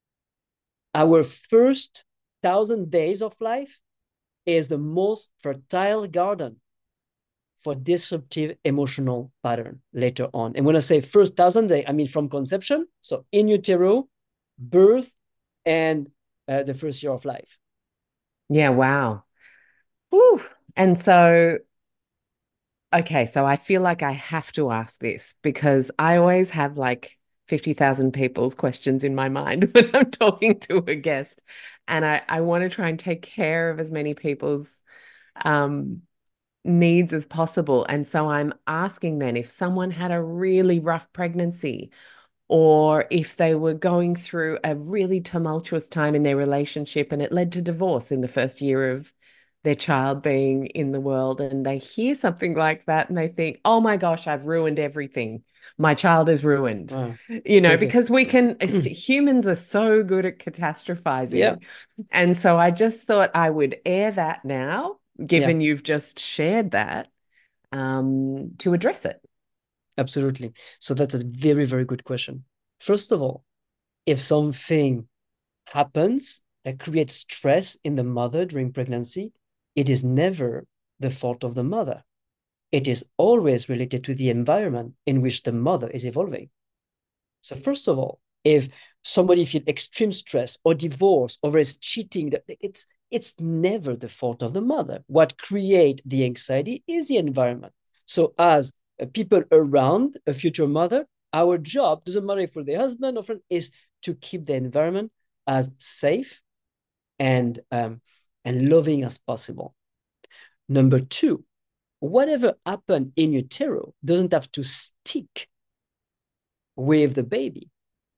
Speaker 2: Our first thousand days of life is the most fertile garden for disruptive emotional pattern later on. And when I say first thousand days, I mean from conception, so in utero, birth, and uh, the first year of life.
Speaker 1: Yeah, wow. Whew. And so, okay, so I feel like I have to ask this because I always have like fifty thousand people's questions in my mind when I'm talking to a guest. And I, I want to try and take care of as many people's um, needs as possible. And so I'm asking then if someone had a really rough pregnancy or if they were going through a really tumultuous time in their relationship and it led to divorce in the first year of their child being in the world, and they hear something like that and they think, oh my gosh, I've ruined everything. My child is ruined.
Speaker 2: Wow.
Speaker 1: You know,
Speaker 2: Okay.
Speaker 1: because we can, humans are so good at
Speaker 2: Yeah.
Speaker 1: catastrophizing. And so I just thought I would air that now,
Speaker 2: Yeah.
Speaker 1: given you've just shared that, um, to address it.
Speaker 2: Absolutely. So that's a very, very good question. First of all, if something happens that creates stress in the mother during pregnancy, it is never the fault of the mother. It is always related to the environment in which the mother is evolving. So first of all, if somebody feels extreme stress or divorce or is cheating, it's it's never the fault of the mother. What creates the anxiety is the environment. So as uh, people around a future mother, our job, doesn't matter if for the husband or friend, is to keep the environment as safe and um, and loving as possible. Number two, whatever happened in utero doesn't have to stick with the baby.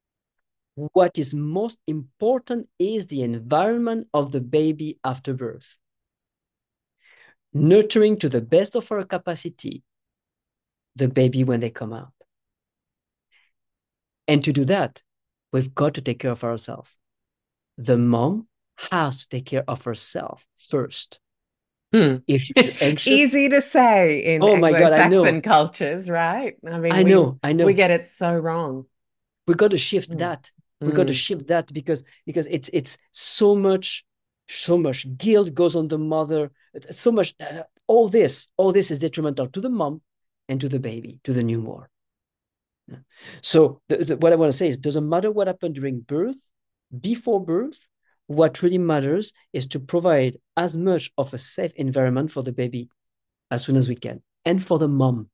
Speaker 2: What is most important is the environment of the baby after birth. Nurturing to the best of our capacity the baby when they come out. And to do that, we've got to take care of ourselves. The mom has to take care of herself first.
Speaker 1: Hmm.
Speaker 2: If you feel anxious,
Speaker 1: Easy to say in
Speaker 2: oh my God, I know.
Speaker 1: Anglo-Saxon cultures, right? I mean,
Speaker 2: I
Speaker 1: we
Speaker 2: know, I
Speaker 1: we
Speaker 2: know.
Speaker 1: get it so wrong.
Speaker 2: We got to shift
Speaker 1: Mm.
Speaker 2: that. We got to
Speaker 1: Mm.
Speaker 2: shift that because because it's it's so much so much guilt goes on the mother. So much uh, all this all this is detrimental to the mom and to the baby, to the newborn. So the, the, what I want to say is, doesn't matter what happened during birth, before birth. What really matters is to provide as much of a safe environment for the baby as soon as we can, and for the mom,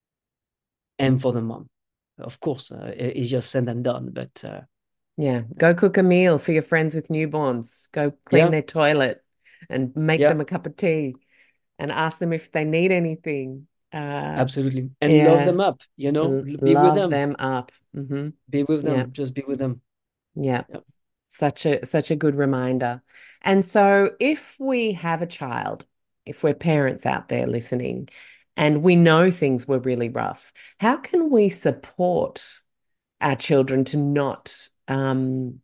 Speaker 2: and for the mom. Of course, uh, easier said than done, but uh,
Speaker 1: Yeah, go cook a meal for your friends with newborns. Go clean
Speaker 2: yeah,
Speaker 1: their toilet and make
Speaker 2: yeah,
Speaker 1: them a cup of tea and ask them if they need anything. Uh,
Speaker 2: absolutely, and love
Speaker 1: yeah,
Speaker 2: them up. You know,
Speaker 1: l-
Speaker 2: be with
Speaker 1: love
Speaker 2: them,
Speaker 1: them up. Hmm.
Speaker 2: be with
Speaker 1: Yeah,
Speaker 2: them, just be with them.
Speaker 1: yeah.
Speaker 2: Yeah,
Speaker 1: Such a such a good reminder. And so if we have a child, if we're parents out there listening, and we know things were really rough, how can we support our children to not um,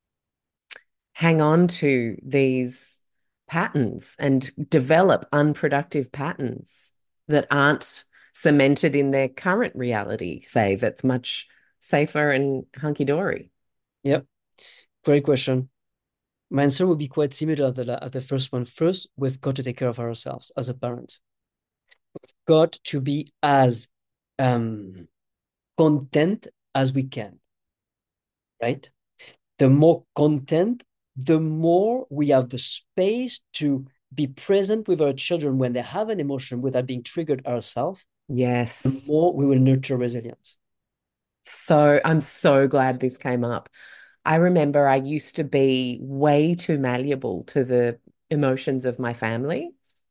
Speaker 1: hang on to these patterns and develop unproductive patterns that aren't cemented in their current reality, say, that's much safer and hunky-dory?
Speaker 2: yeah. Great question. My answer would be quite similar to the, the first one. First, we've got to take care of ourselves as a parent. Got to be as um, content as we can, right? The more content, the more we have the space to be present with our children when they have an emotion without being triggered ourselves, the
Speaker 1: Yes.
Speaker 2: more we will nurture resilience.
Speaker 1: So I'm so glad this came up. I remember I used to be way too malleable to the emotions of my family.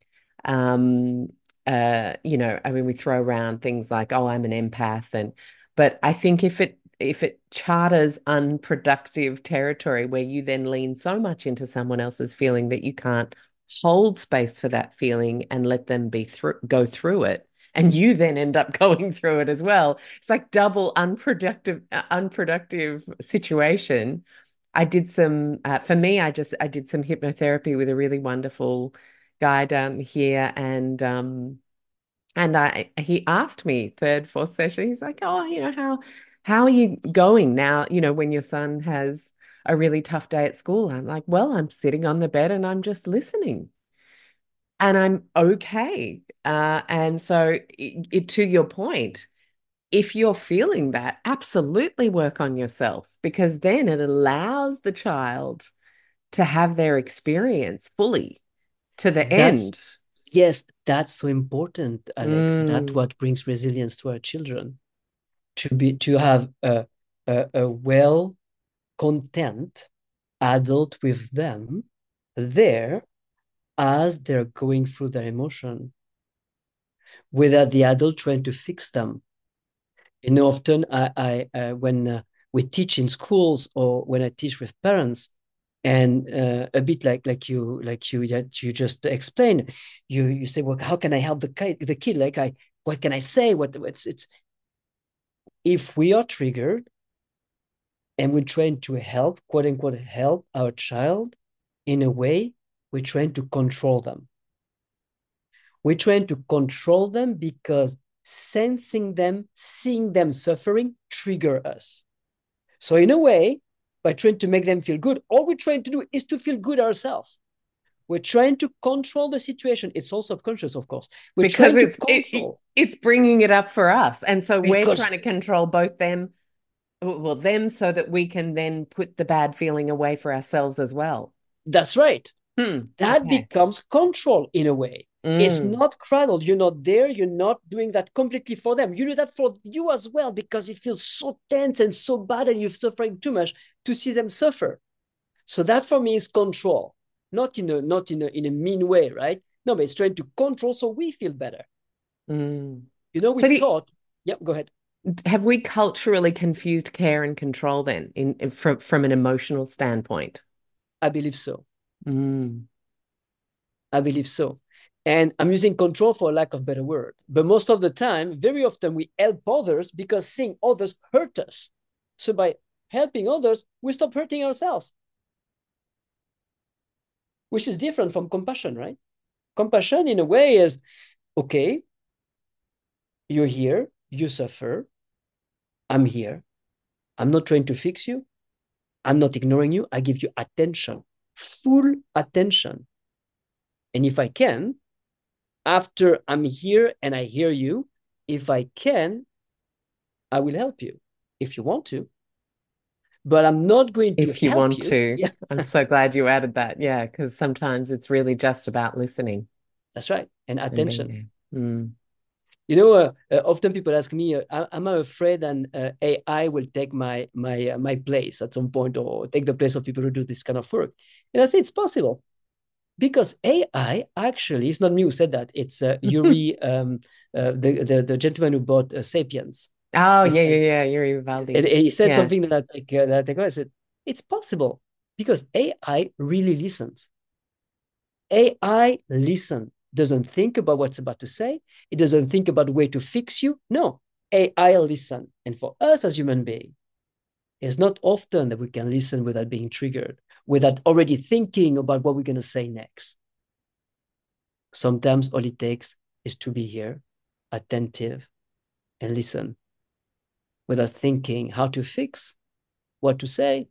Speaker 1: Um, uh, you know, I mean, we throw around things like, oh, I'm an empath. And, but I think if it, if it charters unproductive territory where you then lean so much into someone else's feeling that you can't hold space for that feeling and let them be through go through it, and you then end up going through it as well. It's like double unproductive uh, unproductive situation. I did some uh, for me, I just I did some hypnotherapy with a really wonderful guy down here, and um and I he asked me third, fourth session, he's like, oh, you know, how how are you going now, you know, when your son has a really tough day at school? I'm like, well, I'm sitting on the bed and I'm just listening and I'm okay. Uh, and so it, it, to your point, if you're feeling that, absolutely work on yourself, because then it allows the child to have their experience fully to the
Speaker 2: That's
Speaker 1: end.
Speaker 2: yes, that's so important, Alex. That's
Speaker 1: Mm,
Speaker 2: what brings resilience to our children. To be to have a a, a well content adult with them there as they're going through their emotion, without the adult trying to fix them. You know, often I, I uh, when uh, we teach in schools or when I teach with parents, and uh, a bit like like you like you that you just explained, you you say, well, how can I help the kid? The kid, like I, what can I say? What what's it's if we are triggered and we're trying to help, quote unquote, help our child in a way, we're trying to control them. We're trying to control them because sensing them, seeing them suffering, trigger us. So in a way, by trying to make them feel good, all we're trying to do is to feel good ourselves. We're trying to control the situation. It's all subconscious, of course. We're
Speaker 1: because
Speaker 2: trying to
Speaker 1: it's it, it,
Speaker 2: control
Speaker 1: it's bringing it up for us, and so we're
Speaker 2: because
Speaker 1: trying to control both them, well, them, so that we can then put the bad feeling away for ourselves as well.
Speaker 2: that's right.
Speaker 1: Hmm.
Speaker 2: That
Speaker 1: Okay.
Speaker 2: becomes control in a way. It's
Speaker 1: Mm.
Speaker 2: not cradled. You're not there. You're not doing that completely for them. You do that for you as well because it feels so tense and so bad and you're suffering too much to see them suffer. So that for me is control, not in a not in a in a mean way, right? No, but it's trying to control so we feel better.
Speaker 1: Mm.
Speaker 2: You know, we
Speaker 1: So do you,
Speaker 2: taught. Yeah, go ahead.
Speaker 1: have we culturally confused care and control then, in, in from from an emotional standpoint?
Speaker 2: I believe so.
Speaker 1: Mm.
Speaker 2: I believe so. And I'm using control for lack of better word. But most of the time, very often we help others because seeing others hurt us. So by helping others, we stop hurting ourselves, which is different from compassion, right? Compassion, in a way, is okay, you're here, you suffer, I'm here. I'm not trying to fix you. I'm not ignoring you. I give you attention, full attention. And if I can, after I'm here and I hear you, if I can, I will help you if you want to, but I'm not going to
Speaker 1: If you
Speaker 2: help
Speaker 1: want
Speaker 2: you.
Speaker 1: to.
Speaker 2: Yeah,
Speaker 1: I'm so glad you added that. Yeah, because sometimes it's really just about listening
Speaker 2: that's right. And
Speaker 1: and being
Speaker 2: attention.
Speaker 1: there. Mm.
Speaker 2: You know, uh, uh, often people ask me, uh, "Am I afraid that uh, A I will take my my uh, my place at some point, or take the place of people who do this kind of work?" And I say it's possible because A I actually, it's not me who said that. It's uh, Yuri, um, uh, the, the the gentleman who bought uh, *Sapiens*.
Speaker 1: Oh,
Speaker 2: He
Speaker 1: yeah,
Speaker 2: said,
Speaker 1: yeah, yeah. Yuri
Speaker 2: and
Speaker 1: Vivaldi.
Speaker 2: he said
Speaker 1: Yeah.
Speaker 2: something that I think uh, that I think I said it's possible because A I really listens. A I listen, doesn't think about what's about to say. It doesn't think about way to fix you. No, A I listen. And for us as human beings, it's not often that we can listen without being triggered, without already thinking about what we're going to say next. Sometimes all it takes is to be here, attentive, and listen without thinking how to fix, what to say.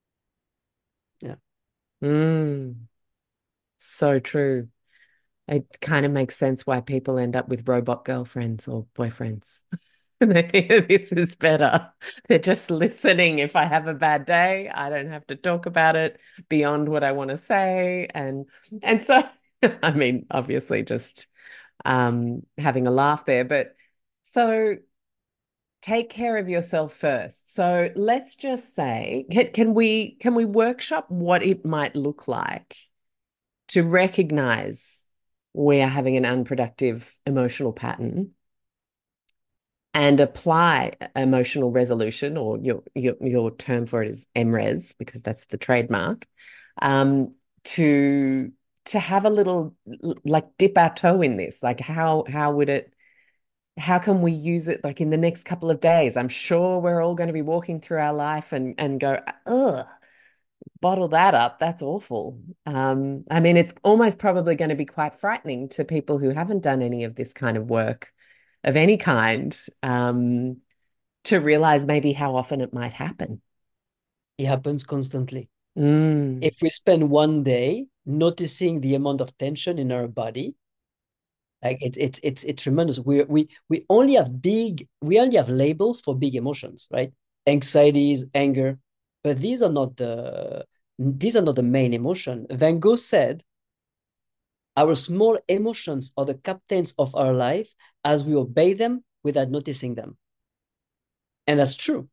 Speaker 2: Yeah.
Speaker 1: Mm. So true. It kind of makes sense why people end up with robot girlfriends or boyfriends. They think this is better. They're just listening. If I have a bad day, I don't have to talk about it beyond what I want to say. And and so I mean, obviously just um having a laugh there, but so take care of yourself first. So let's just say, can, can we can we workshop what it might look like to recognize we are having an unproductive emotional pattern and apply emotional resolution, or your your your term for it is M R E S, because that's the trademark, um, to to have a little, like, dip our toe in this. Like, how how would it how can we use it, like, in the next couple of days? I'm sure we're all going to be walking through our life and and go, ugh, bottle that up. That's awful. Um, I mean, it's almost probably going to be quite frightening to people who haven't done any of this kind of work of any kind, um, to realize maybe how often it might happen.
Speaker 2: It happens constantly.
Speaker 1: Mm.
Speaker 2: If we spend one day noticing the amount of tension in our body, like it's it's it's it's tremendous. We we we only have big we only have labels for big emotions, right? Anxieties, anger, but these are not the these are not the main emotion. Van Gogh said, "Our small emotions are the captains of our life as we obey them without noticing them," and that's true.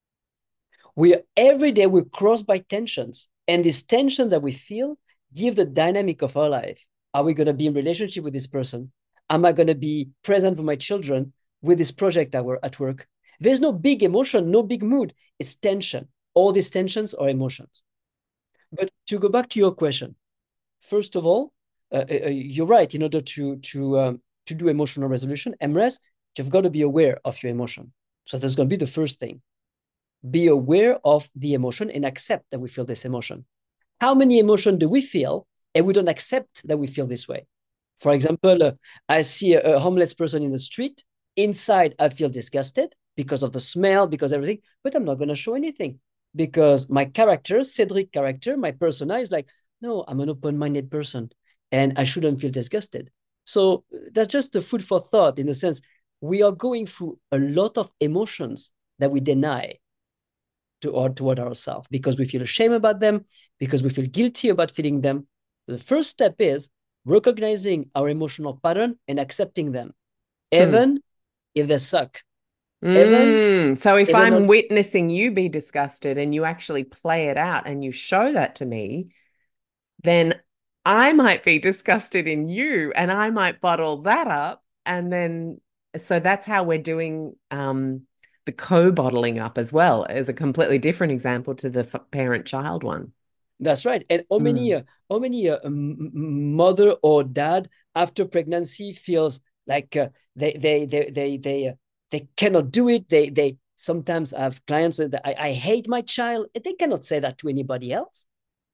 Speaker 2: We every day we're crossed by tensions, and this tension that we feel give the dynamic of our life. Are we going to be in relationship with this person? Am I going to be present for my children with this project that we're at work? There's no big emotion, no big mood. It's tension. All these tensions are emotions. But to go back to your question, first of all, uh, uh, you're right. In order to to um, to do emotional resolution, M R E S, you've got to be aware of your emotion. So that's going to be the first thing. Be aware of the emotion and accept that we feel this emotion. How many emotions do we feel and we don't accept that we feel this way? For example, uh, I see a, a homeless person in the street. Inside, I feel disgusted because of the smell, because everything, but I'm not going to show anything because my character, Cedric character, my persona is like, no, I'm an open-minded person and I shouldn't feel disgusted. So that's just a food for thought, in the sense we are going through a lot of emotions that we deny to or toward ourselves because we feel ashamed about them, because we feel guilty about feeling them. The first step is recognizing our emotional pattern and accepting them,
Speaker 1: Hmm.
Speaker 2: even if they suck. Even
Speaker 1: Mm. So if
Speaker 2: if they're
Speaker 1: I'm
Speaker 2: not.
Speaker 1: witnessing you be disgusted and you actually play it out and you show that to me, then I might be disgusted in you and I might bottle that up. And then, so that's how we're doing, um, the co-bottling up as well, as a completely different example to the parent-child one.
Speaker 2: That's right. And how many
Speaker 1: Mm.
Speaker 2: uh, how many uh, mother or dad after pregnancy feels like uh, they they they they they uh, they cannot do it. They they sometimes have clients that I, I hate my child. They cannot say that to anybody else.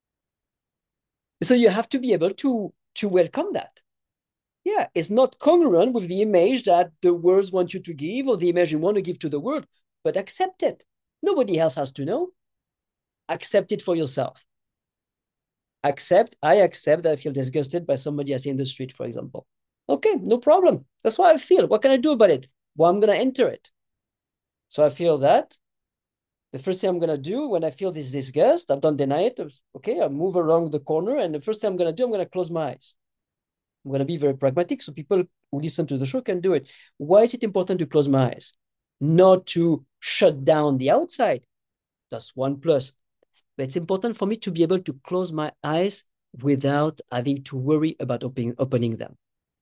Speaker 2: So you have to be able to to welcome that. Yeah, it's not congruent with the image that the world want you to give or the image you want to give to the world, but accept it. Nobody else has to know. Accept it for yourself. Accept, I accept that I feel disgusted by somebody I see in the street, for example. Okay, no problem. That's how I feel. What can I do about it? Well, I'm going to enter it. So I feel that. The first thing I'm going to do when I feel this disgust, I don't deny it. Okay, I move along the corner. And the first thing I'm going to do, I'm going to close my eyes. I'm going to be very pragmatic so people who listen to the show can do it. Why is it important to close my eyes? Not to shut down the outside. That's one plus. But it's important for me to be able to close my eyes without having to worry about opening, opening them.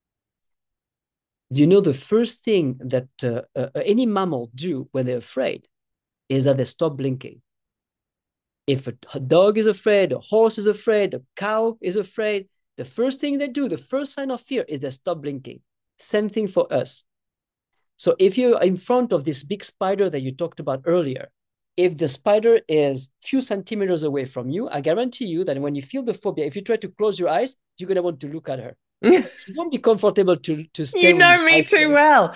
Speaker 2: You know, the first thing that uh, uh, any mammal do when they're afraid is that they stop blinking. If a dog is afraid, a horse is afraid, a cow is afraid, the first thing they do, the first sign of fear, is they stop blinking. Same thing for us. So if you're in front of this big spider that you talked about earlier, if the spider is few centimeters away from you, I guarantee you that when you feel the phobia, if you try to close your eyes, you're going to want to look at her. You won't be comfortable to, to stay
Speaker 1: You
Speaker 2: with
Speaker 1: know
Speaker 2: your
Speaker 1: me
Speaker 2: eyes
Speaker 1: too
Speaker 2: closed.
Speaker 1: well.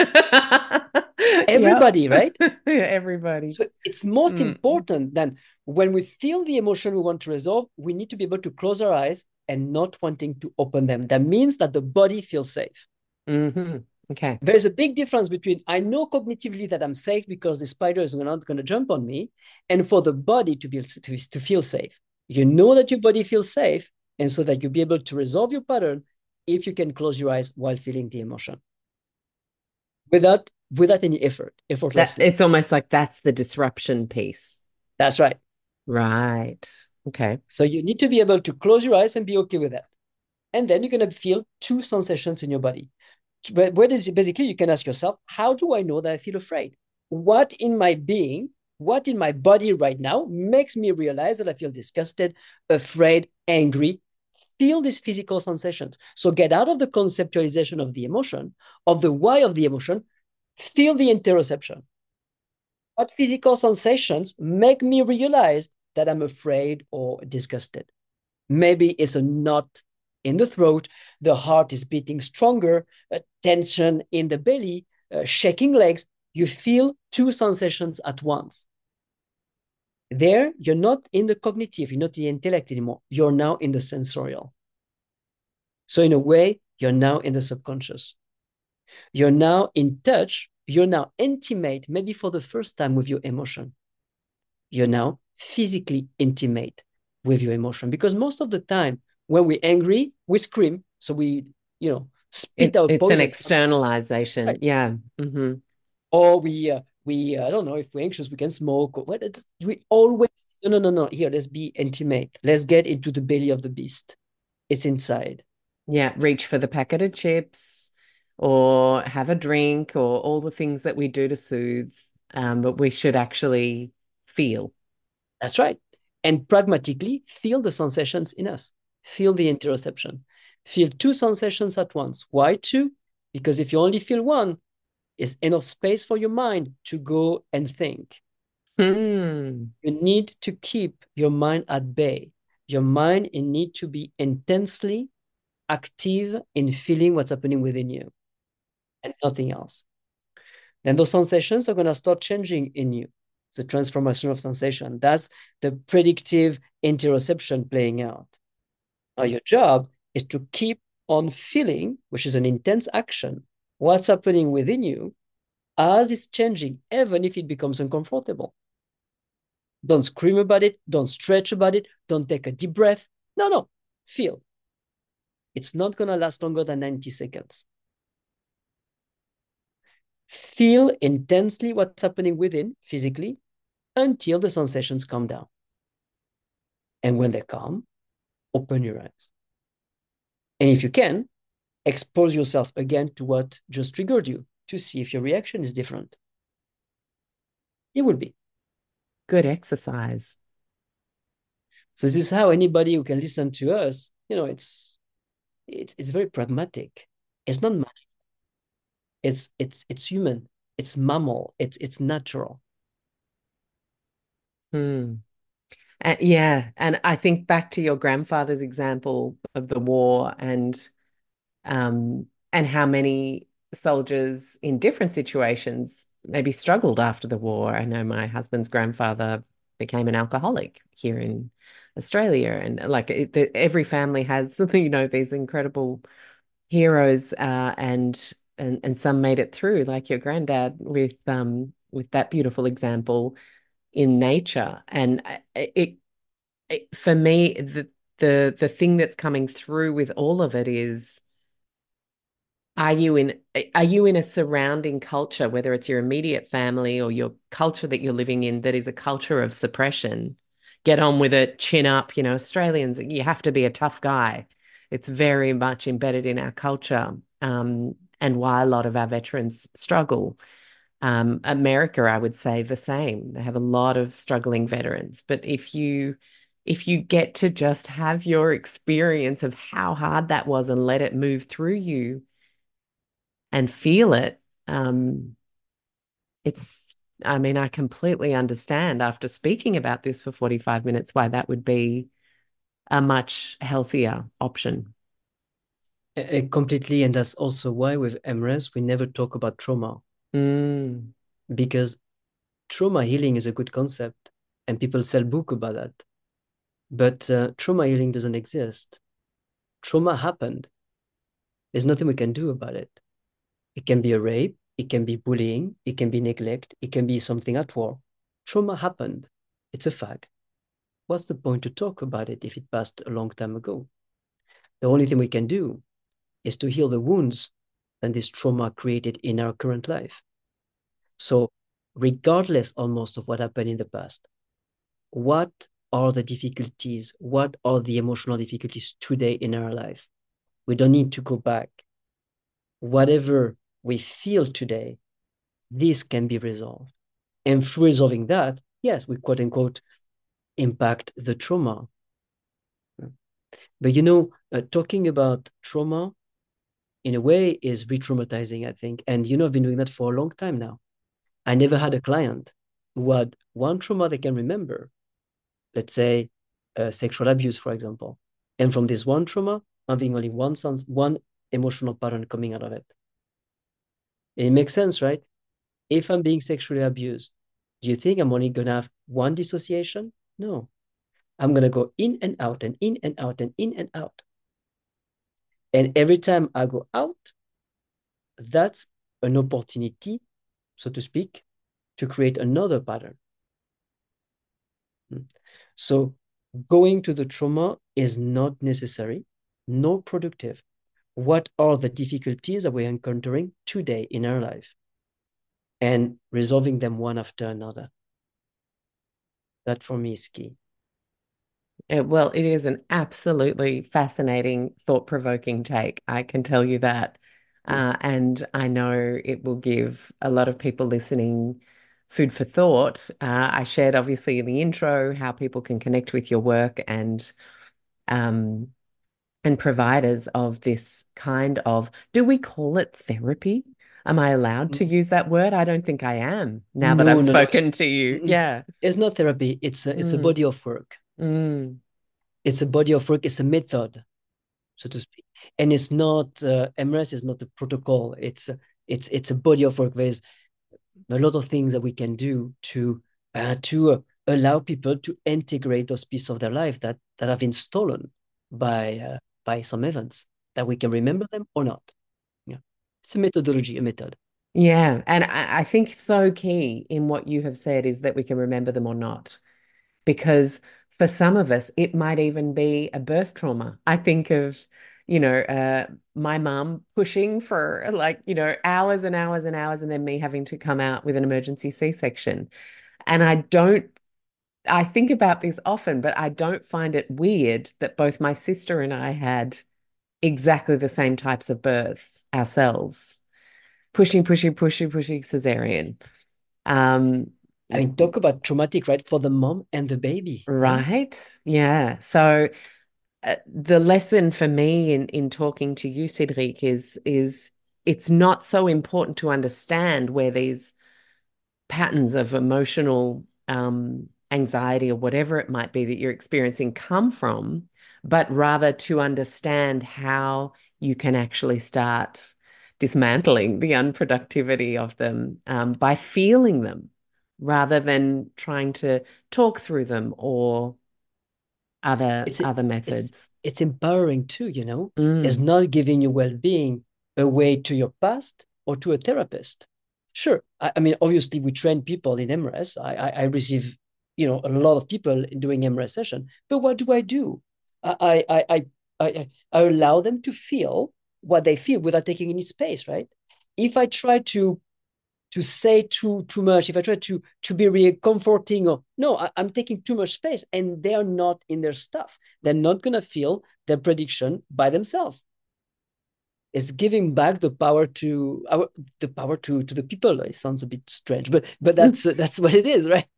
Speaker 1: Yep.
Speaker 2: Everybody, right?
Speaker 1: Everybody.
Speaker 2: So it's most
Speaker 1: Mm.
Speaker 2: important than when we feel the emotion we want to resolve, we need to be able to close our eyes and not wanting to open them. That means that the body feels safe.
Speaker 1: Mm-hmm. Okay.
Speaker 2: There's a big difference between I know cognitively that I'm safe because the spider is not going to jump on me, and for the body to be to, to feel safe. You know that your body feels safe, and so that you'll be able to resolve your pattern if you can close your eyes while feeling the emotion without without any effort,
Speaker 1: That
Speaker 2: effortlessly.
Speaker 1: it's almost like that's the disruption piece.
Speaker 2: That's right.
Speaker 1: Right. Okay.
Speaker 2: So you need to be able to close your eyes and be okay with that. And then you're going to feel two sensations in your body. But what is basically, you can ask yourself, how do I know that I feel afraid? What in my being, what in my body right now makes me realize that I feel disgusted, afraid, angry? Feel these physical sensations. So get out of the conceptualization of the emotion, of the why of the emotion, feel the interoception. What physical sensations make me realize that I'm afraid or disgusted? Maybe it's a knot in the throat, the heart is beating stronger, a tension in the belly, uh, shaking legs. You feel two sensations at once. There, you're not in the cognitive, you're not in the intellect anymore. You're now in the sensorial. So in a way, you're now in the subconscious. You're now in touch. You're now intimate, maybe for the first time, with your emotion. You're now physically intimate with your emotion. Because most of the time, when we're angry, we scream. So we, you know, spit
Speaker 1: It,
Speaker 2: out
Speaker 1: it's an
Speaker 2: poison.
Speaker 1: externalization.
Speaker 2: Right.
Speaker 1: Yeah. Mm-hmm.
Speaker 2: Or we, uh, we, uh, I don't know, if we're anxious, we can smoke. Or what? We always, no, no, no, no. Here, let's be intimate. Let's get into the belly of the beast. It's inside.
Speaker 1: Yeah. Reach for the packet of chips or have a drink or all the things that we do to soothe. Um, but we should actually feel.
Speaker 2: That's right. And pragmatically, feel the sensations in us. Feel the interoception. Feel two sensations at once. Why two? Because if you only feel one, it's enough space for your mind to go and think.
Speaker 1: Hmm.
Speaker 2: You need to keep your mind at bay. Your mind need to be intensely active in feeling what's happening within you and nothing else. Then those sensations are going to start changing in you. It's a transformation of sensation. That's the predictive interoception playing out. Now, your job is to keep on feeling, which is an intense action, what's happening within you as it's changing, even if it becomes uncomfortable. Don't scream about it. Don't stretch about it. Don't take a deep breath. No, no. Feel. It's not going to last longer than ninety seconds. Feel intensely what's happening within physically until the sensations calm down. And when they calm, open your eyes. And if you can, expose yourself again to what just triggered you to see if your reaction is different. It will be.
Speaker 1: Good exercise.
Speaker 2: So this is how anybody who can listen to us, you know, it's it's it's very pragmatic. It's not magic. It's it's it's human. It's mammal. It's it's natural.
Speaker 1: Hmm. Uh, yeah. And I think back to your grandfather's example of the war and um, and how many soldiers in different situations maybe struggled after the war. I know my husband's grandfather became an alcoholic here in Australia, and like it, the, every family has, you know, these incredible heroes, uh, and and and some made it through, like your granddad with um with that beautiful example in nature. And it, it for me, the the the thing that's coming through with all of it is, are you in are you in a surrounding culture, whether it's your immediate family or your culture that you're living in, that is a culture of suppression? Get on with it, chin up. You know, Australians, you have to be a tough guy. It's very much embedded in our culture, um, and why a lot of our veterans struggle. Um, America, I would say the same. They have a lot of struggling veterans. But if you if you get to just have your experience of how hard that was and let it move through you and feel it, um, it's, I mean, I completely understand after speaking about this for forty-five minutes why that would be a much healthier option.
Speaker 2: Uh, completely. And that's also why with M R E S, we never talk about trauma
Speaker 1: Mm.
Speaker 2: because trauma healing is a good concept and people sell book about that. But uh, trauma healing doesn't exist. Trauma happened. There's nothing we can do about it. It can be a rape, it can be bullying, it can be neglect, it can be something at war. Trauma happened. It's a fact. What's the point to talk about it if it passed a long time ago? The only thing we can do is to heal the wounds that this trauma created in our current life. So, regardless almost of what happened in the past, what are the difficulties? What are the emotional difficulties today in our life? We don't need to go back. whatever we feel today, this can be resolved. And through resolving that, yes, we quote unquote impact the trauma. But you know, uh, talking about trauma in a way is re-traumatizing, I think. And you know, I've been doing that for a long time now. I never had a client who had one trauma they can remember, let's say uh, sexual abuse, for example. And from this one trauma, having only one sense, one emotional pattern coming out of it. And it makes sense, right? If I'm being sexually abused, do you think I'm only going to have one dissociation? No. I'm going to go in and out and in and out and in and out. And every time I go out, that's an opportunity, so to speak, to create another pattern. So going to the trauma is not necessary, nor productive. What are the difficulties that we're encountering today in our life? And resolving them one after another. That for me is key.
Speaker 1: It, well, it is an absolutely fascinating, thought-provoking take. I can tell you that. Uh, and I know it will give a lot of people listening food for thought. Uh, I shared, obviously, in the intro how people can connect with your work and um, and providers of this kind of, do we call it therapy? Am I allowed to use that word? I don't think I am now that
Speaker 2: No,
Speaker 1: I've
Speaker 2: no, no.
Speaker 1: spoken to you. Yeah.
Speaker 2: It's not therapy. It's a, it's a
Speaker 1: Mm.
Speaker 2: body of work.
Speaker 1: Mm.
Speaker 2: It's a body of work. It's a method, so to speak. And it's not, uh, M R S is not a protocol. It's, it's, it's a body of work. There's a lot of things that we can do to, uh, to uh, allow people to integrate those pieces of their life that, that have been stolen by, uh, by some events, that we can remember them or not. Yeah. It's a methodology, a method.
Speaker 1: Yeah. And I, I think so key in what you have said is that we can remember them or not. Because for some of us, it might even be a birth trauma. I think of, you know, uh, my mum pushing for like, you know, hours and hours and hours, and then me having to come out with an emergency C-section. And I don't, I think about this often, but I don't find it weird that both my sister and I had exactly the same types of births ourselves. Pushing, pushing, pushing, pushing, cesarean. Um,
Speaker 2: I mean, talk about traumatic, right? For the mom and the baby.
Speaker 1: right? Right? Yeah. So uh, the lesson for me in in talking to you, Cédric, is is it's not so important to understand where these patterns of emotional um, anxiety or whatever it might be that you're experiencing come from, but rather to understand how you can actually start dismantling the unproductivity of them um, by feeling them rather than trying to talk through them or other
Speaker 2: It's
Speaker 1: other
Speaker 2: it's
Speaker 1: methods.
Speaker 2: it's empowering too, you know. It's
Speaker 1: Mm.
Speaker 2: not giving you well-being away to your past or to a therapist. Sure, I, I mean, obviously we train people in M R S. I, I I receive, you know, a lot of people doing M R S session. But what do I do? I I I I I allow them to feel what they feel without taking any space, right? If I try to to say too too much, if I try to to be really comforting, or no, I, I'm taking too much space, and they're not in their stuff. They're not gonna feel their prediction by themselves. It's giving back the power to our the power to to the people. It sounds a bit strange, but but that's that's what it is, right?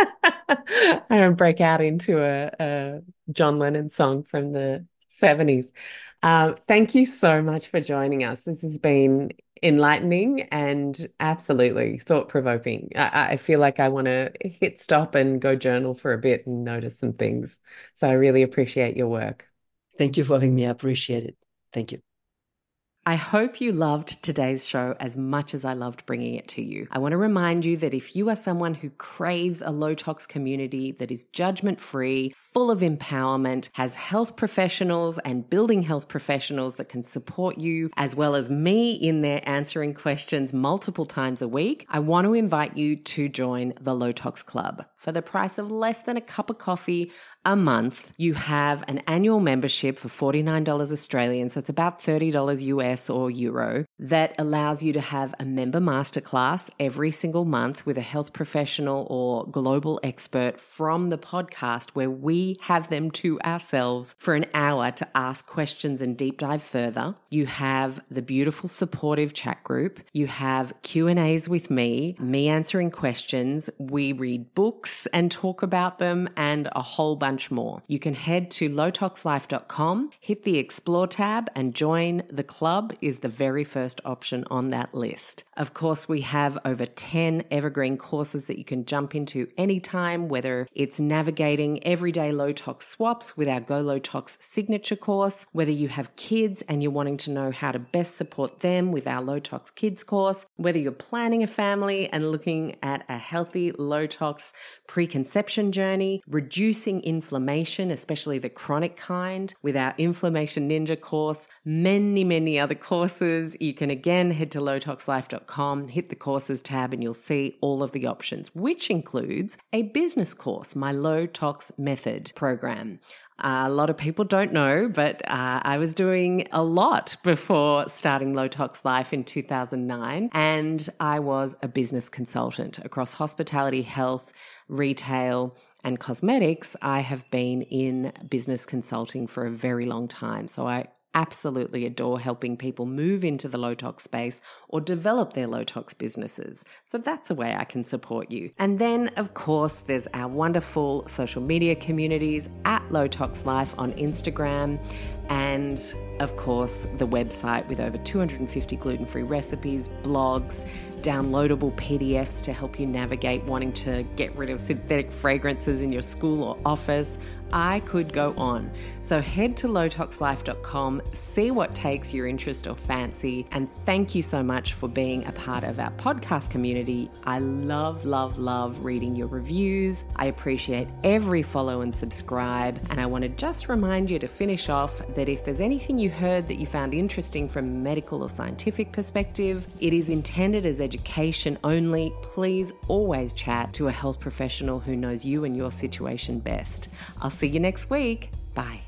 Speaker 1: I don't break out into a, a John Lennon song from the seventies. Uh, thank you so much for joining us. This has been enlightening and absolutely thought-provoking. I, I feel like I want to hit stop and go journal for a bit and notice some things. So I really appreciate your work.
Speaker 2: Thank you for having me. I appreciate it. Thank you.
Speaker 1: I hope you loved today's show as much as I loved bringing it to you. I want to remind you that if you are someone who craves a low tox community that is judgment free, full of empowerment, has health professionals and building health professionals that can support you, as well as me in there answering questions multiple times a week, I want to invite you to join the Low Tox Club. For the price of less than a cup of coffee a month, you have an annual membership for forty-nine dollars Australian, so it's about thirty dollars U S S or euro that allows you to have a member masterclass every single month with a health professional or global expert from the podcast, where we have them to ourselves for an hour to ask questions and deep dive further. You have the beautiful supportive chat group. You have Q and A's with me, me answering questions. We read books and talk about them, and a whole bunch more. You can head to low tox life dot com, hit the explore tab, and join the club is the very first option on that list. Of course, we have over ten evergreen courses that you can jump into anytime, whether it's navigating everyday low tox swaps with our Go Low Tox signature course, whether you have kids and you're wanting to know how to best support them with our Low Tox Kids course, whether you're planning a family and looking at a healthy low tox preconception journey, reducing inflammation, especially the chronic kind, with our Inflammation Ninja course, many, many other courses. You can again head to low tox life dot com, hit the courses tab, and you'll see all of the options, which includes a business course, my Low Tox Method program. Uh, a lot of people don't know, but uh, I was doing a lot before starting Low Tox Life in two thousand nine, and I was a business consultant across hospitality, health, retail, and cosmetics. I have been in business consulting for a very long time, so I absolutely adore helping people move into the low tox space or develop their low tox businesses. So that's a way I can support you. And then, of course, there's our wonderful social media communities at Low Tox Life on Instagram, and of course, the website with over two hundred fifty gluten-free recipes, blogs, downloadable P D Fs to help you navigate wanting to get rid of synthetic fragrances in your school or office. I could go on. So head to low tox life dot com, see what takes your interest or fancy, and thank you so much for being a part of our podcast community. I love, love, love reading your reviews. I appreciate every follow and subscribe, and I want to just remind you to finish off that if there's anything you heard that you found interesting from a medical or scientific perspective, it is intended as education only. Please always chat to a health professional who knows you and your situation best. I'll see you next week. Bye.